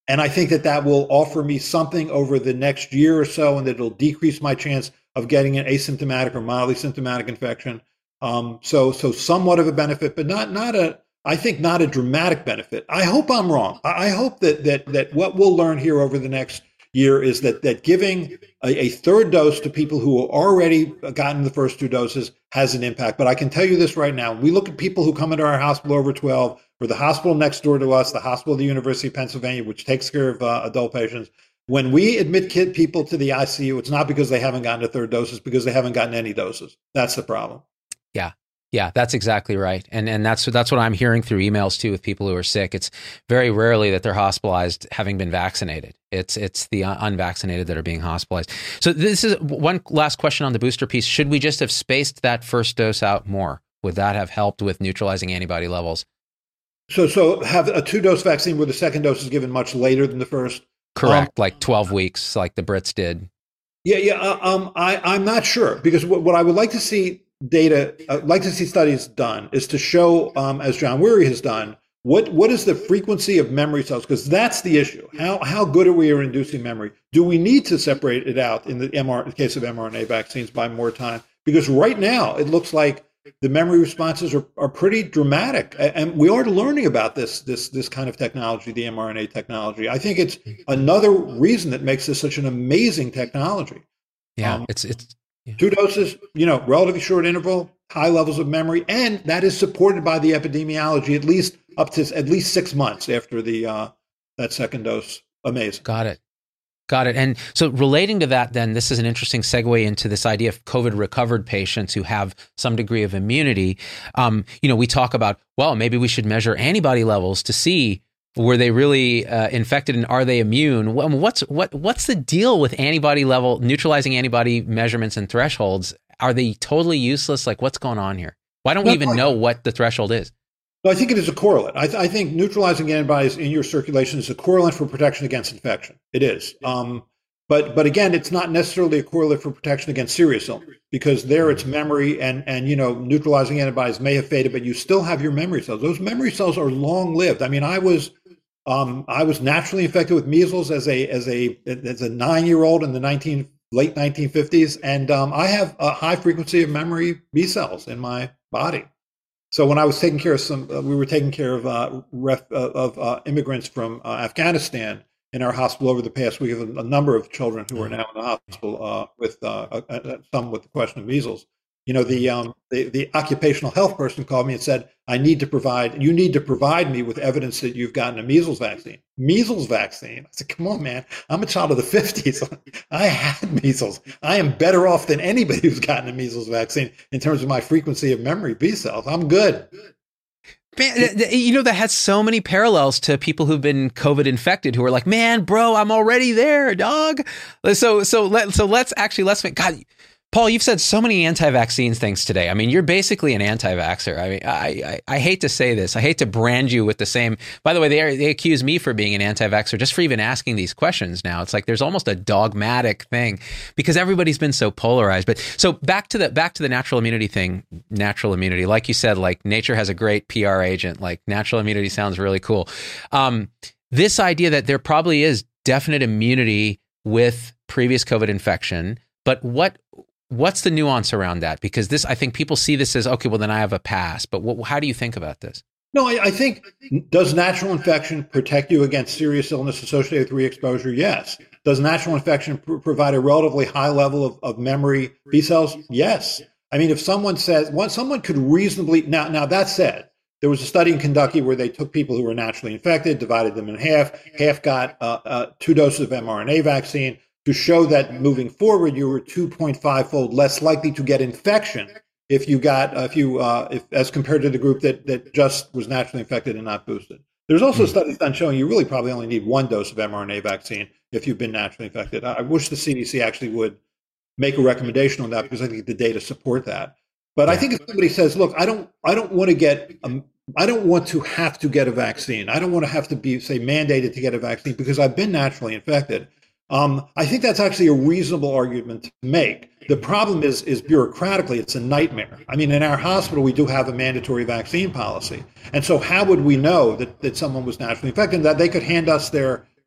And I think that that will offer me something over the next year or so, and that it'll decrease my chance of getting an asymptomatic or mildly symptomatic infection. Um, so, so somewhat of a benefit, but not not a. I think not a dramatic benefit. I hope I'm wrong. I hope that that that what we'll learn here over the next year is that that giving a, a third dose to people who have already gotten the first two doses has an impact. But I can tell you this right now: we look at people who come into our hospital over twelve, or the hospital next door to us, the hospital of the University of Pennsylvania, which takes care of uh, adult patients. When we admit kid people to the I C U, it's not because they haven't gotten a third dose; it's because they haven't gotten any doses. That's the problem. Yeah. Yeah, that's exactly right. And and that's that's what I'm hearing through emails too with people who are sick. It's very rarely that they're hospitalized having been vaccinated. It's it's the unvaccinated that are being hospitalized. So this is one last question on the booster piece. Should we just have spaced that first dose out more? Would that have helped with neutralizing antibody levels? So so have a two-dose vaccine where the second dose is given much later than the first? Correct, um, like twelve weeks, like the Brits did. Yeah, yeah. Uh, um, I, I'm not sure, because what, what I would like to see data, uh, like to see studies done, is to show, um, as John Weary has done, what what is the frequency of memory cells? Because that's the issue. How how good are we at inducing memory? Do we need to separate it out in the M R, in the case of mRNA vaccines, by more time? Because right now it looks like the memory responses are, are pretty dramatic, and we are learning about this this this kind of technology, the mRNA technology. I think it's another reason that makes this such an amazing technology. Yeah, um, it's it's. Yeah. Two doses, you know, relatively short interval, high levels of memory, and that is supported by the epidemiology, at least up to at least six months after the uh, that second dose. Amazing. Got it. Got it. And so relating to that, then, this is an interesting segue into this idea of COVID recovered patients who have some degree of immunity. Um, you know, we talk about, well, maybe we should measure antibody levels to see, were they really uh, infected and are they immune? What's what what's the deal with antibody level, neutralizing antibody measurements and thresholds? Are they totally useless? Like, what's going on here? Why don't we even know what the threshold is? Well, I think it is a correlate. I, th- I think neutralizing antibodies in your circulation is a correlate for protection against infection. It is. Um, but but again, it's not necessarily a correlate for protection against serious illness, because there it's memory, and and you know, neutralizing antibodies may have faded, but you still have your memory cells. Those memory cells are long lived. I mean, I was. Um, I was naturally infected with measles as a as a as a nine year old in the nineteen late nineteen fifties, and um, I have a high frequency of memory B cells in my body. So when I was taking care of some, uh, we were taking care of uh, ref, uh, of uh, immigrants from uh, Afghanistan in our hospital over the past week. A, a number of children who are now in the hospital uh, with uh, uh, some with the question of measles. You know, the, um, the the occupational health person called me and said, I need to provide, you need to provide me with evidence that you've gotten a measles vaccine. Measles vaccine? I said, come on, man. I'm a child of the fifties. I had measles. I am better off than anybody who's gotten a measles vaccine in terms of my frequency of memory B cells. I'm good. Man, you know, that has so many parallels to people who've been COVID infected who are like, man, bro, I'm already there, dog. So, so let, so let's actually, let's make, God, Paul, you've said so many anti-vaccines things today. I mean, you're basically an anti-vaxxer. I mean, I, I I hate to say this. I hate to brand you with the same. By the way, they are, they accuse me for being an anti-vaxxer just for even asking these questions now. It's like there's almost a dogmatic thing because everybody's been so polarized. But so back to the back to the natural immunity thing. Natural immunity, like you said, like nature has a great P R agent. Like natural immunity sounds really cool. Um, this idea that there probably is definite immunity with previous COVID infection, but what What's the nuance around that? Because this, I think people see this as, okay, well, then I have a pass. But what, how do you think about this? No, I, I think, does natural infection protect you against serious illness associated with re-exposure? Yes. Does natural infection pr- provide a relatively high level of, of memory B cells? Yes. I mean, if someone says, well, someone could reasonably, now, now that said, there was a study in Kentucky where they took people who were naturally infected, divided them in half. Half got uh, uh, two doses of mRNA vaccine, to show that moving forward, you were two point five fold less likely to get infection if you got, uh, if you, uh, if, as compared to the group that, that just was naturally infected and not boosted. There's also mm-hmm. studies done showing you really probably only need one dose of mRNA vaccine if you've been naturally infected. I, I wish the C D C actually would make a recommendation on that, because I think the data support that. But yeah. I think if somebody says, look, I don't, I don't want to get, um, I don't want to have to get a vaccine. I don't want to have to be, say, mandated to get a vaccine because I've been naturally infected. Um, I think that's actually a reasonable argument to make. The problem is, is bureaucratically, it's a nightmare. I mean, in our hospital, we do have a mandatory vaccine policy. And so how would we know that, that someone was naturally infected, that they could hand us their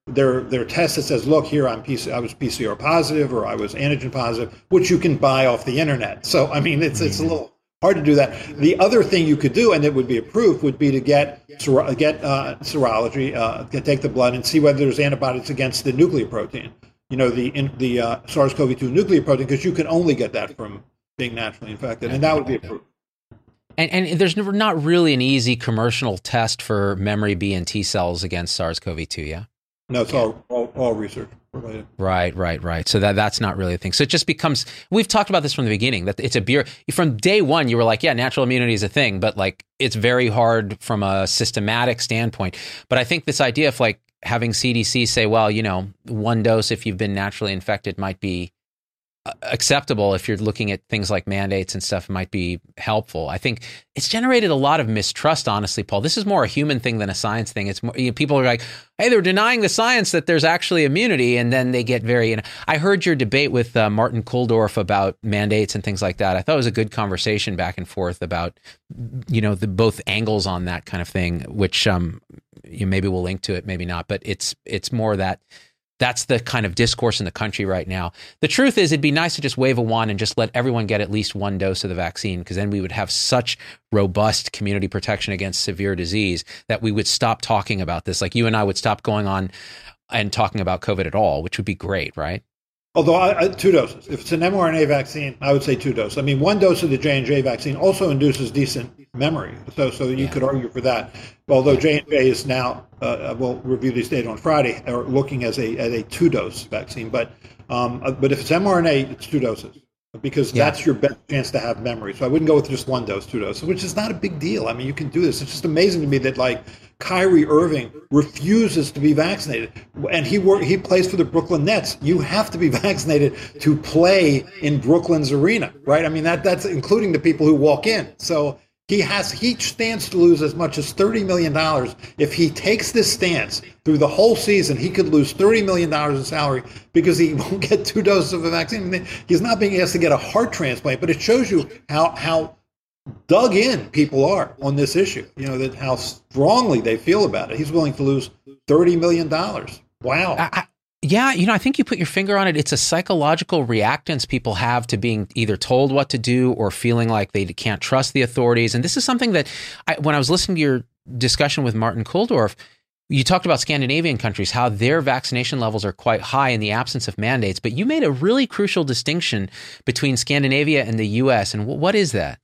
their their test that says, look, here I'm P C, I was P C R positive or I was antigen positive, which you can buy off the internet. So I mean, it's it's a little hard to do that. The other thing you could do, and it would be approved, would be to get get uh, serology, uh, take the blood, and see whether there's antibodies against the nucleoprotein. You know, the in, the uh, SARS-C o V two nucleoprotein, because you can only get that from being naturally infected, and that would be approved. And, and there's not really an easy commercial test for memory B and T cells against SARS-C o V two, yeah? No, it's all, all, all research related. Right, right, right. So that that's not really a thing. So it just becomes, we've talked about this from the beginning, that it's a beer. From day one, you were like, yeah, natural immunity is a thing, but like it's very hard from a systematic standpoint. But I think this idea of like having C D C say, well, you know, one dose if you've been naturally infected might be acceptable if you're looking at things like mandates and stuff, might be helpful. I think it's generated a lot of mistrust, honestly, Paul. This is more a human thing than a science thing. It's more, you know, people are like, hey, they're denying the science that there's actually immunity. And then they get very, you know, I heard your debate with uh, Martin Kulldorff about mandates and things like that. I thought it was a good conversation back and forth about, you know, the both angles on that kind of thing, which um, you maybe we'll link to it, maybe not, but it's, it's more that that's the kind of discourse in the country right now. The truth is, it'd be nice to just wave a wand and just let everyone get at least one dose of the vaccine, because then we would have such robust community protection against severe disease that we would stop talking about this. Like you and I would stop going on and talking about COVID at all, which would be great, right? Although I, I, two doses. If it's an mRNA vaccine, I would say two doses. I mean, one dose of the J and J vaccine also induces decent memory, so so you yeah. could argue for that. Although J and J is now, uh, we'll review these data on Friday, are looking as a at a two dose vaccine. But um, but if it's mRNA, it's two doses, because yeah. that's your best chance to have memory. So I wouldn't go with just one dose, two doses, which is not a big deal. I mean, you can do this. It's just amazing to me that like Kyrie Irving refuses to be vaccinated, and he work, he plays for the Brooklyn Nets. You have to be vaccinated to play in Brooklyn's arena, right? I mean, that that's including the people who walk in. So he has he stands to lose as much as thirty million dollars. If he takes this stance through the whole season, he could lose thirty million dollars in salary because he won't get two doses of a vaccine. I mean, he's not being asked to get a heart transplant, but it shows you how how dug in people are on this issue, you know, that how strongly they feel about it. He's willing to lose thirty million dollars. Wow. I, I, yeah, you know, I think you put your finger on it. It's a psychological reactance people have to being either told what to do or feeling like they can't trust the authorities. And this is something that I, when I was listening to your discussion with Martin Kulldorff, you talked about Scandinavian countries, how their vaccination levels are quite high in the absence of mandates. But you made a really crucial distinction between Scandinavia and the U S. And what is that?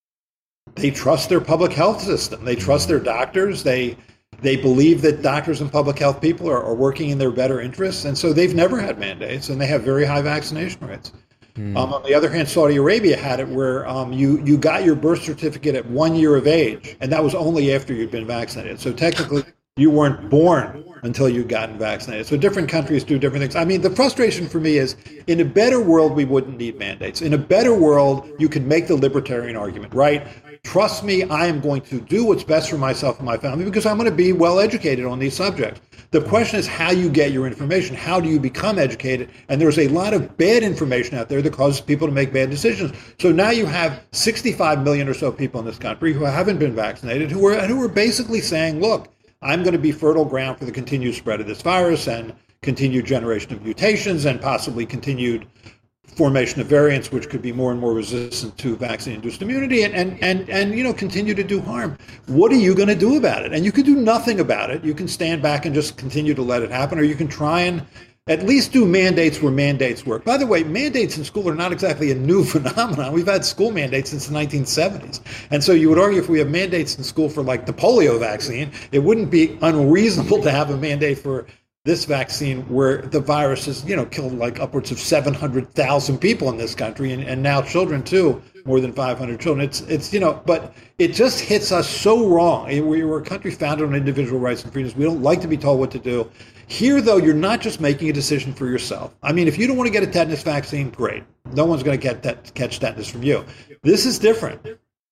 They trust their public health system. They trust their doctors. They they believe that doctors and public health people are, are working in their better interests. And so they've never had mandates, and they have very high vaccination rates. Mm. Um, on the other hand, Saudi Arabia had it where um, you, you got your birth certificate at one year of age, and that was only after you'd been vaccinated. So technically, you weren't born until you'd gotten vaccinated. So different countries do different things. I mean, the frustration for me is, in a better world, we wouldn't need mandates. In a better world, you could make the libertarian argument, right? Trust me, I am going to do what's best for myself and my family because I'm going to be well educated on these subjects. The question is how you get your information. How do you become educated? And there's a lot of bad information out there that causes people to make bad decisions. So now you have sixty-five million or so people in this country who haven't been vaccinated, who are who are basically saying, look, I'm going to be fertile ground for the continued spread of this virus and continued generation of mutations and possibly continued formation of variants, which could be more and more resistant to vaccine-induced immunity and, and, and, and, you know, continue to do harm. What are you going to do about it? And you can do nothing about it. You can stand back and just continue to let it happen, or you can try and at least do mandates where mandates work. By the way, mandates in school are not exactly a new phenomenon. We've had school mandates since the nineteen seventies. And so you would argue if we have mandates in school for like the polio vaccine, it wouldn't be unreasonable to have a mandate for this vaccine where the virus has, you know, killed like upwards of seven hundred thousand people in this country, and, and now children too, more than five hundred children. It's, it's you know, but it just hits us so wrong. We were a country founded on individual rights and freedoms. We don't like to be told what to do. Here, though, you're not just making a decision for yourself. I mean, if you don't want to get a tetanus vaccine, great. No one's going to get that, catch tetanus from you. This is different.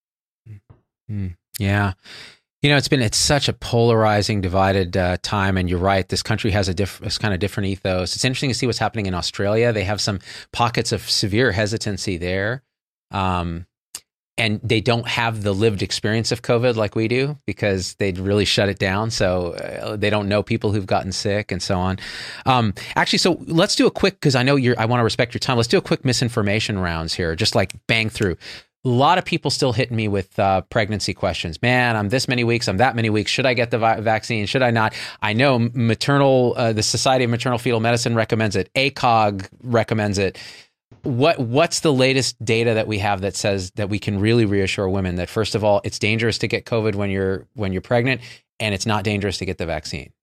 Mm, yeah. You know, it's been, it's such a polarizing, divided uh, time. And you're right. This country has a diff, this kind of different ethos. It's interesting to see what's happening in Australia. They have some pockets of severe hesitancy there. Um, and they don't have the lived experience of COVID like we do because they'd really shut it down. So uh, they don't know people who've gotten sick and so on. Um, actually, so let's do a quick, because I know you're, I want to respect your time. Let's do a quick misinformation rounds here, just like bang through. A lot of people still hitting me with uh, pregnancy questions. Man, I'm this many weeks. I'm that many weeks. Should I get the vi- vaccine? Should I not? I know maternal, uh, the Society of Maternal Fetal Medicine recommends it. A C O G recommends it. What what's the latest data that we have that says that we can really reassure women that, first of all, it's dangerous to get COVID when you're when you're pregnant, and it's not dangerous to get the vaccine?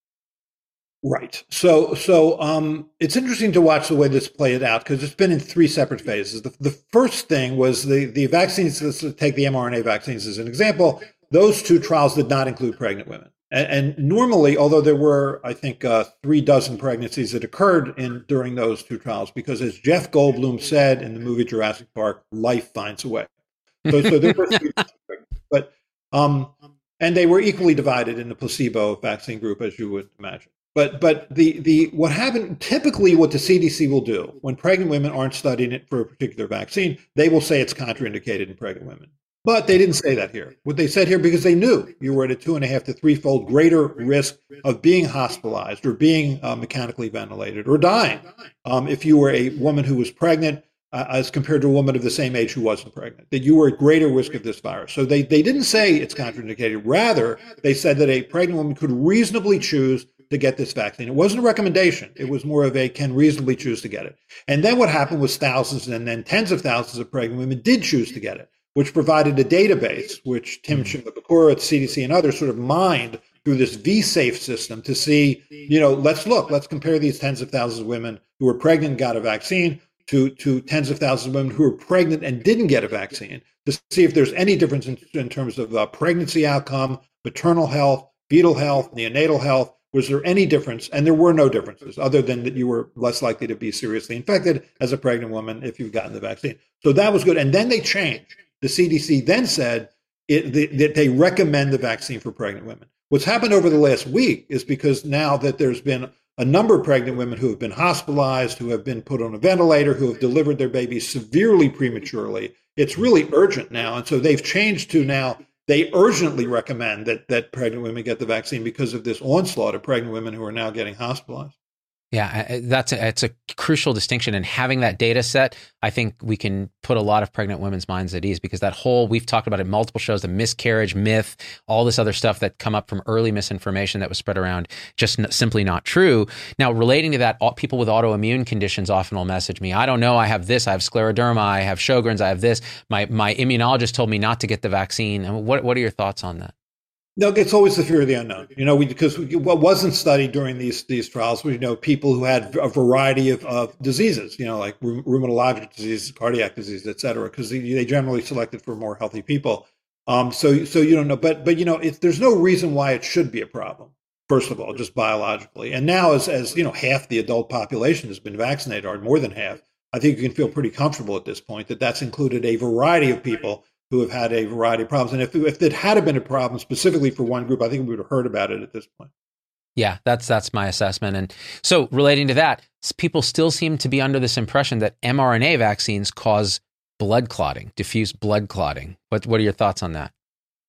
Right. So so um, it's interesting to watch the way this played out because it's been in three separate phases. The, the first thing was the the vaccines. Let's take the mRNA vaccines as an example. Those two trials did not include pregnant women. And, and normally, although there were, I think, uh, three dozen pregnancies that occurred in during those two trials, because as Jeff Goldblum said in the movie Jurassic Park, life finds a way. So, so there were three, but um, and they were equally divided in the placebo vaccine group, as you would imagine. But but the the what happened typically, what the C D C will do when pregnant women aren't studying it for a particular vaccine, they will say it's contraindicated in pregnant women. But they didn't say that here. What they said here, because they knew you were at a two and a half to threefold greater risk of being hospitalized or being uh, mechanically ventilated or dying um, if you were a woman who was pregnant uh, as compared to a woman of the same age who wasn't pregnant, that you were at greater risk of this virus. So they, they didn't say it's contraindicated. Rather, they said that a pregnant woman could reasonably choose to get this vaccine. It wasn't a recommendation. It was more of a can reasonably choose to get it. And then what happened was thousands and then tens of thousands of pregnant women did choose to get it, which provided a database, which Tim Shimabukuro at the C D C and others sort of mined through this V-Safe system to see, you know, let's look, let's compare these tens of thousands of women who were pregnant and got a vaccine to, to tens of thousands of women who were pregnant and didn't get a vaccine to see if there's any difference in, in terms of uh, pregnancy outcome, maternal health, fetal health, neonatal health. Was there any difference? And there were no differences other than that you were less likely to be seriously infected as a pregnant woman if you've gotten the vaccine. So that was good. And then they changed. The C D C then said it, the, that they recommend the vaccine for pregnant women. What's happened over the last week is because now that there's been a number of pregnant women who have been hospitalized, who have been put on a ventilator, who have delivered their babies severely prematurely, it's really urgent now. And so they've changed to now they urgently recommend that, that pregnant women get the vaccine because of this onslaught of pregnant women who are now getting hospitalized. Yeah, that's a, it's a crucial distinction. And having that data set, I think we can put a lot of pregnant women's minds at ease, because that whole, we've talked about it in multiple shows, the miscarriage myth, all this other stuff that come up from early misinformation that was spread around, just n- simply not true. Now, relating to that, all, people with autoimmune conditions often will message me, I don't know, I have this, I have scleroderma, I have Sjogren's, I have this. My my immunologist told me not to get the vaccine. And what what are your thoughts on that? No, it's always the fear of the unknown, you know, we, because we, what wasn't studied during these these trials, we know people who had a variety of, of diseases, you know, like rheumatologic disease, cardiac disease, et cetera, because they, they generally selected for more healthy people. Um, so, so you don't know, but, but, you know, it's, there's no reason why it should be a problem, first of all, just biologically. And now as, as, you know, half the adult population has been vaccinated, or more than half, I think you can feel pretty comfortable at this point that that's included a variety of people who have had a variety of problems. And if, if it had been a problem specifically for one group, I think we would have heard about it at this point. Yeah, that's that's my assessment. And so relating to that, people still seem to be under this impression that mRNA vaccines cause blood clotting, diffuse blood clotting. What what are your thoughts on that?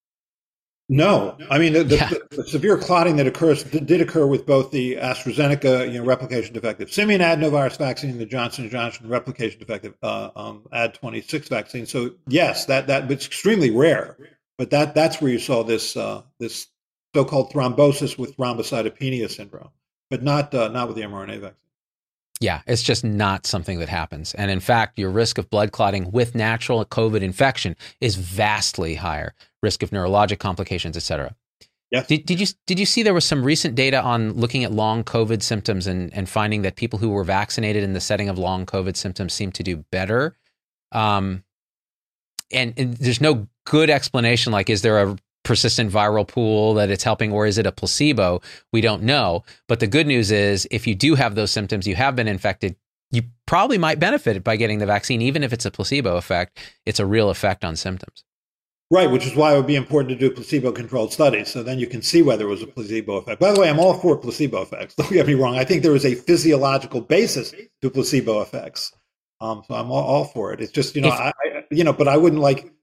No, I mean, the, the, Yeah. the, the severe clotting that occurs did occur with both the AstraZeneca, you know, replication defective simian adenovirus vaccine and the Johnson and Johnson replication defective uh, um, A D twenty-six vaccine. So yes, that that it's extremely rare, but that that's where you saw this uh, this so-called thrombosis with thrombocytopenia syndrome, but not uh, not with the mRNA vaccine. Yeah, it's just not something that happens. And in fact, your risk of blood clotting with natural COVID infection is vastly higher. Risk of neurologic complications, et cetera. Yes. Did, did you did you see there was some recent data on looking at long COVID symptoms and, and finding that people who were vaccinated in the setting of long COVID symptoms seem to do better? Um, and, and there's no good explanation, like, is there a persistent viral pool that it's helping, or is it a placebo? We don't know. But the good news is, if you do have those symptoms, you have been infected, you probably might benefit by getting the vaccine. Even if it's a placebo effect, it's a real effect on symptoms. Right, which is why it would be important to do placebo-controlled studies, so then you can see whether it was a placebo effect. By the way, I'm all for placebo effects. Don't get me wrong. I think there is a physiological basis to placebo effects. Um, so I'm all, all for it. It's just, you know, If, I, I, you know, but I wouldn't like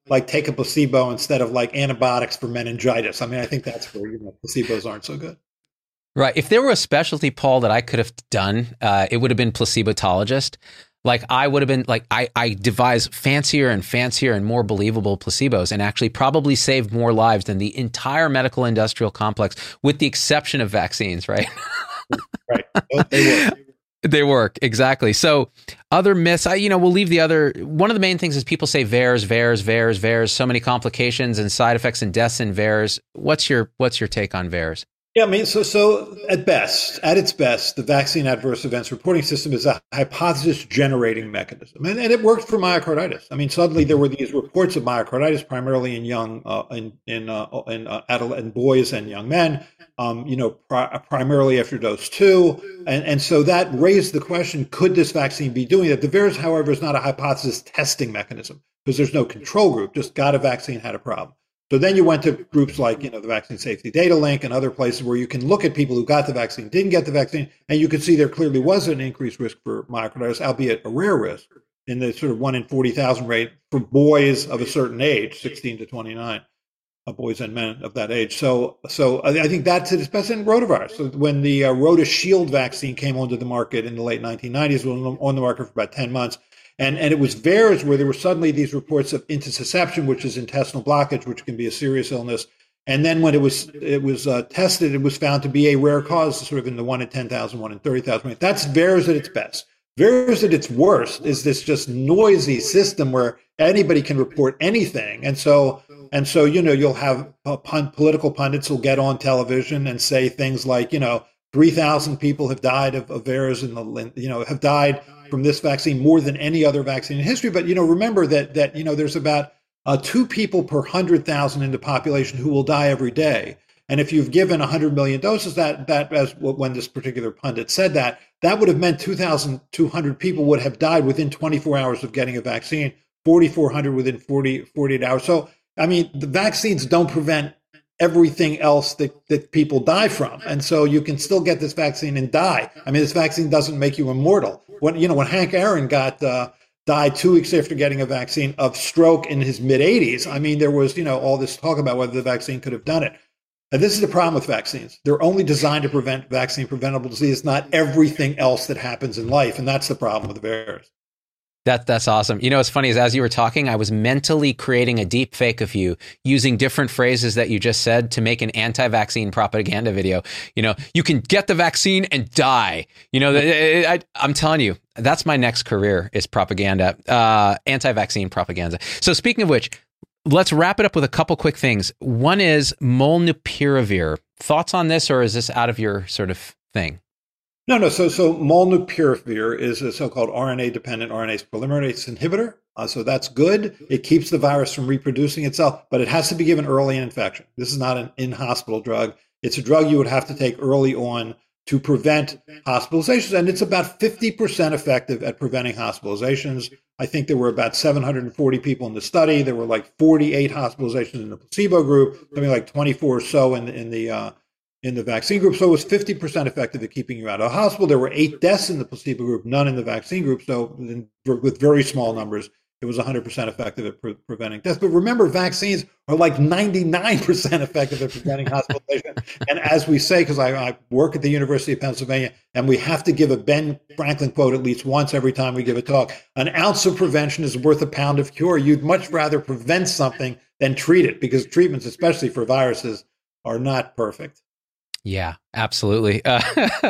like take a placebo instead of like antibiotics for meningitis. I mean, I think that's where, you know, placebos aren't so good. Right. If there were a specialty, Paul, that I could have done, uh, it would have been placebotologist. Like I would have been like, I, I devised fancier and fancier and more believable placebos and actually probably saved more lives than the entire medical industrial complex, with the exception of vaccines, right? Right. They work. They work. Exactly. So other myths, I, you know, we'll leave the other. One of the main things is people say V A E R S, V A E R S, V A E R S, V A E R S, so many complications and side effects and deaths in V A E R S. What's your, what's your take on V A E R S? Yeah, I mean, so so at best, at its best, the vaccine adverse events reporting system is a hypothesis generating mechanism, and, and it worked for myocarditis. I mean, suddenly there were these reports of myocarditis, primarily in young, uh, in in uh, in uh, adolescent boys and young men. Um, you know, pri- primarily after dose two, and and so that raised the question: could this vaccine be doing that? The V A E R S, however, is not a hypothesis testing mechanism because there's no control group. Just got a vaccine, had a problem. So then you went to groups like, you know, the Vaccine Safety Data Link and other places where you can look at people who got the vaccine, didn't get the vaccine, and you could see there clearly was an increased risk for myocarditis, albeit a rare risk, in the sort of one in forty thousand rate for boys of a certain age, sixteen to twenty-nine, uh, boys and men of that age. So so I, I think that's it, especially in rotavirus. So when the uh, RotaShield vaccine came onto the market in the late nineteen nineties, it was on the market for about ten months. And, and it was V A E R S where there were suddenly these reports of intussusception, which is intestinal blockage, which can be a serious illness. And then when it was it was uh, tested, it was found to be a rare cause, sort of in the one in ten thousand, one in thirty thousand. That's V A E R S at its best. V A E R S at its worst is this just noisy system where anybody can report anything. And so, and so you know, you'll have uh, pun- political pundits will get on television and say things like, you know, three thousand people have died of, of V A E R S in the, you know, have died from this vaccine more than any other vaccine in history. But, you know, remember that, that you know, there's about uh, two people per one hundred thousand in the population who will die every day. And if you've given one hundred million doses, that, that as when this particular pundit said that, that would have meant two thousand two hundred people would have died within twenty-four hours of getting a vaccine, forty-four hundred within forty, forty-eight hours. So, I mean, the vaccines don't prevent everything else that, that people die from. And so you can still get this vaccine and die. I mean, this vaccine doesn't make you immortal. When, you know, when Hank Aaron got, uh, died two weeks after getting a vaccine of stroke in his mid eighties, I mean, there was, you know, all this talk about whether the vaccine could have done it. And this is the problem with vaccines. They're only designed to prevent vaccine preventable disease, not everything else that happens in life. And that's the problem with the V A E R S. That, that's awesome. You know, what's funny is as you were talking, I was mentally creating a deep fake of you using different phrases that you just said to make an anti-vaccine propaganda video. You know, you can get the vaccine and die. You know, I, I, I'm telling you, that's my next career is propaganda, uh, anti-vaccine propaganda. So speaking of which, let's wrap it up with a couple quick things. One is molnupiravir. Thoughts on this, or is this out of your sort of thing? No, no. So, so molnupiravir is a so-called R N A-dependent R N A polymerase inhibitor. Uh, so that's good. It keeps the virus from reproducing itself, but it has to be given early in infection. This is not an in-hospital drug. It's a drug you would have to take early on to prevent hospitalizations, and it's about fifty percent effective at preventing hospitalizations. I think there were about seven hundred forty people in the study. There were like forty-eight hospitalizations in the placebo group, something like twenty-four or so in, in the uh, in the vaccine group. So it was fifty percent effective at keeping you out of the hospital. There were eight deaths in the placebo group, none in the vaccine group. So in, with very small numbers, it was one hundred percent effective at pre- preventing deaths. But remember, vaccines are like ninety-nine percent effective at preventing hospitalization. And as we say, because I, I work at the University of Pennsylvania, and we have to give a Ben Franklin quote at least once every time we give a talk, an ounce of prevention is worth a pound of cure. You'd much rather prevent something than treat it, because treatments, especially for viruses, are not perfect. Yeah, absolutely. Uh,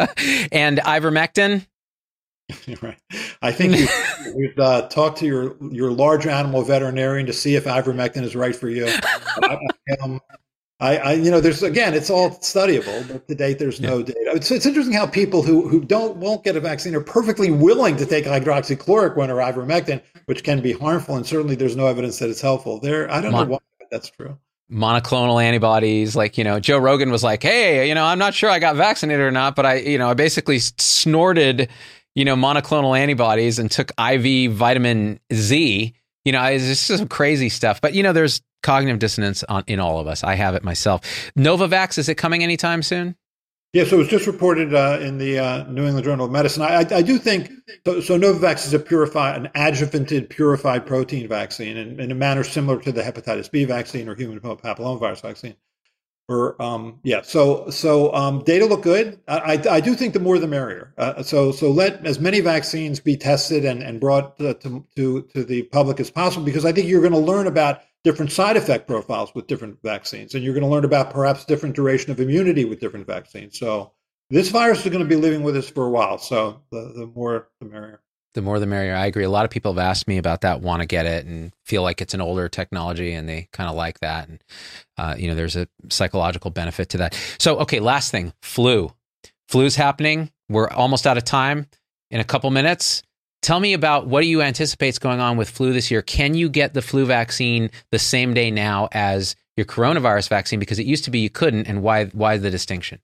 and ivermectin? Right. I think you should uh, talk to your, your large animal veterinarian to see if ivermectin is right for you. I, um, I, I, you know, there's, again, it's all studyable, but to date, there's no yeah. data. It's, it's interesting how people who, who don't, won't get a vaccine are perfectly willing to take hydroxychloroquine or ivermectin, which can be harmful. And certainly there's no evidence that it's helpful there. I don't Mon- know why but that's true. Monoclonal antibodies, like, you know, Joe Rogan was like, hey, you know, I'm not sure I got vaccinated or not, but I, you know, I basically snorted, you know, monoclonal antibodies and took I V vitamin Z. You know, it's just some crazy stuff. But, you know, there's cognitive dissonance on, in all of us. I have it myself. Novavax, is it coming anytime soon? Yeah, so it was just reported uh, in the uh, New England Journal of Medicine. I, I, I do think so, so. Novavax is a purified, an adjuvanted, purified protein vaccine, in, in a manner similar to the hepatitis B vaccine or human papillomavirus vaccine. Or um, yeah, so so um, data look good. I, I, I do think the more the merrier. Uh, so so let as many vaccines be tested and and brought uh, to to to the public as possible, because I think you're going to learn about different side effect profiles with different vaccines, and you're going to learn about perhaps different duration of immunity with different vaccines. So this virus is going to be living with us for a while. So the the more the merrier. The more the merrier. I agree. A lot of people have asked me about that, want to get it and feel like it's an older technology, and they kind of like that. And, uh, you know, there's a psychological benefit to that. So, okay, last thing, flu. Flu's happening. We're almost out of time in a couple minutes. Tell me about what do you anticipate is going on with flu this year? Can you get the flu vaccine the same day now as your coronavirus vaccine? Because it used to be you couldn't, and why, why the distinction?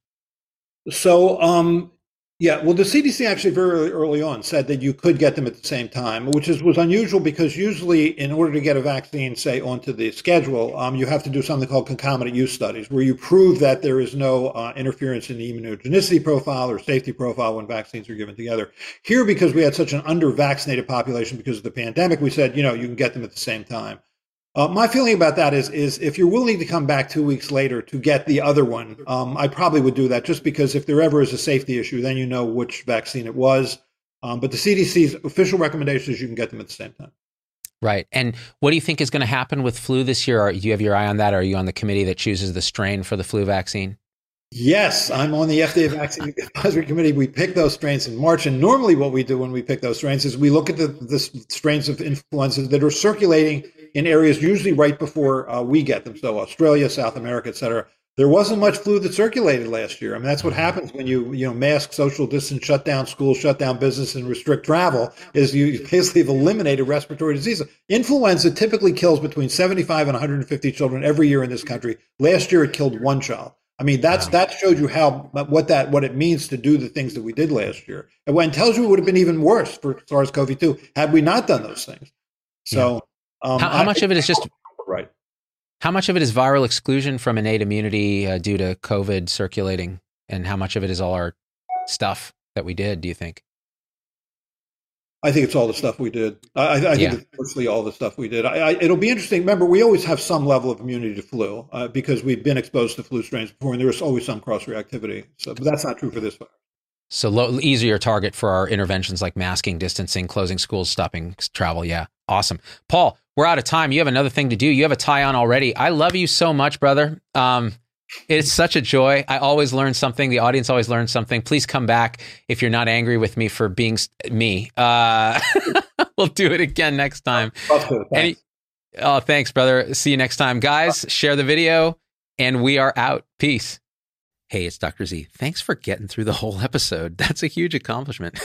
So, um, yeah, well, the C D C actually very early on said that you could get them at the same time, which is was unusual, because usually in order to get a vaccine, say, onto the schedule, um, you have to do something called concomitant use studies, where you prove that there is no uh, interference in the immunogenicity profile or safety profile when vaccines are given together. Here, because we had such an under-vaccinated population because of the pandemic, we said, you know, you can get them at the same time. Uh, my feeling about that is, is if you're willing to come back two weeks later to get the other one, um, I probably would do that, just because if there ever is a safety issue, then you know which vaccine it was. Um, but the C D C's official recommendation is you can get them at the same time. Right. And what do you think is going to happen with flu this year? Are, do you have your eye on that? Are you on the committee that chooses the strain for the flu vaccine? Yes, I'm on the F D A Vaccine Advisory Committee. We pick those strains in March. And normally what we do when we pick those strains is we look at the, the strains of influenza that are circulating in areas usually right before uh, we get them. So Australia, South America, et cetera. There wasn't much flu that circulated last year. I mean, that's what happens when you, you know, mask, social distance, shut down schools, shut down business, and restrict travel, is you basically have eliminated respiratory disease. Influenza typically kills between seventy-five and one hundred fifty children every year in this country. Last year, it killed one child. I mean, that's, that showed you how, what that, what it means to do the things that we did last year. And when tells you it would have been even worse for SARS-C o V two had we not done those things. So, um, how, how much I, of it is just, right. How much of it is viral exclusion from innate immunity uh, due to COVID circulating? And how much of it is all our stuff that we did, do you think? I think it's all the stuff we did. I, I think yeah. it's virtually all the stuff we did. I, I, it'll be interesting. Remember, we always have some level of immunity to flu uh, because we've been exposed to flu strains before, and there's always some cross-reactivity. So, but that's not true for this virus. So low, easier target for our interventions like masking, distancing, closing schools, stopping travel. Yeah, awesome. Paul, we're out of time. You have another thing to do. You have a tie on already. I love you so much, brother. Um, It's such a joy. I always learn something. The audience always learns something. Please come back if you're not angry with me for being me. Uh, we'll do it again next time. Thanks. Any, oh, thanks, brother. See you next time. Guys, share the video, and we are out. Peace. Hey, it's Doctor Z. Thanks for getting through the whole episode. That's a huge accomplishment.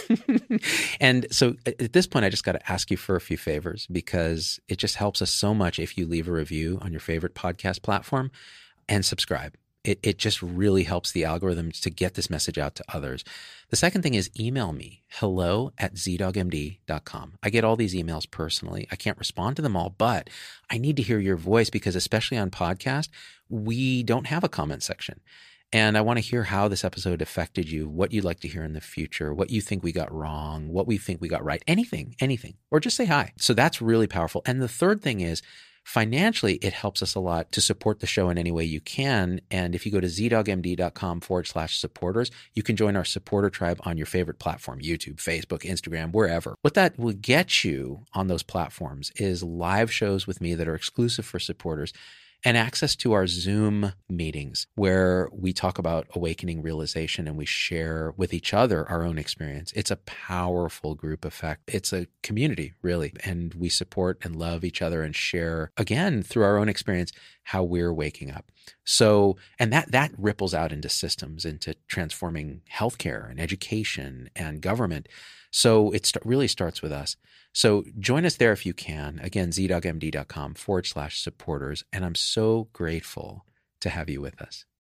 And so at this point, I just got to ask you for a few favors, because it just helps us so much if you leave a review on your favorite podcast platform and subscribe. It it just really helps the algorithms to get this message out to others. The second thing is email me, hello at z dog m d dot com. I get all these emails personally. I can't respond to them all, but I need to hear your voice, because especially on podcast, we don't have a comment section. And I want to hear how this episode affected you, what you'd like to hear in the future, what you think we got wrong, what we think we got right, anything, anything, or just say hi. So that's really powerful. And the third thing is, financially, it helps us a lot to support the show in any way you can. And if you go to z dog m d dot com forward slash supporters, you can join our supporter tribe on your favorite platform, YouTube, Facebook, Instagram, wherever. What that will get you on those platforms is live shows with me that are exclusive for supporters, and access to our Zoom meetings where we talk about awakening realization and we share with each other our own experience. It's a powerful group effect. It's a community, really. And we support and love each other and share, again, through our own experience, how we're waking up. So, and that, that ripples out into systems, into transforming healthcare and education and government. So it st- really starts with us. So join us there if you can. Again, z dog m d dot com forward slash supporters. And I'm so grateful to have you with us.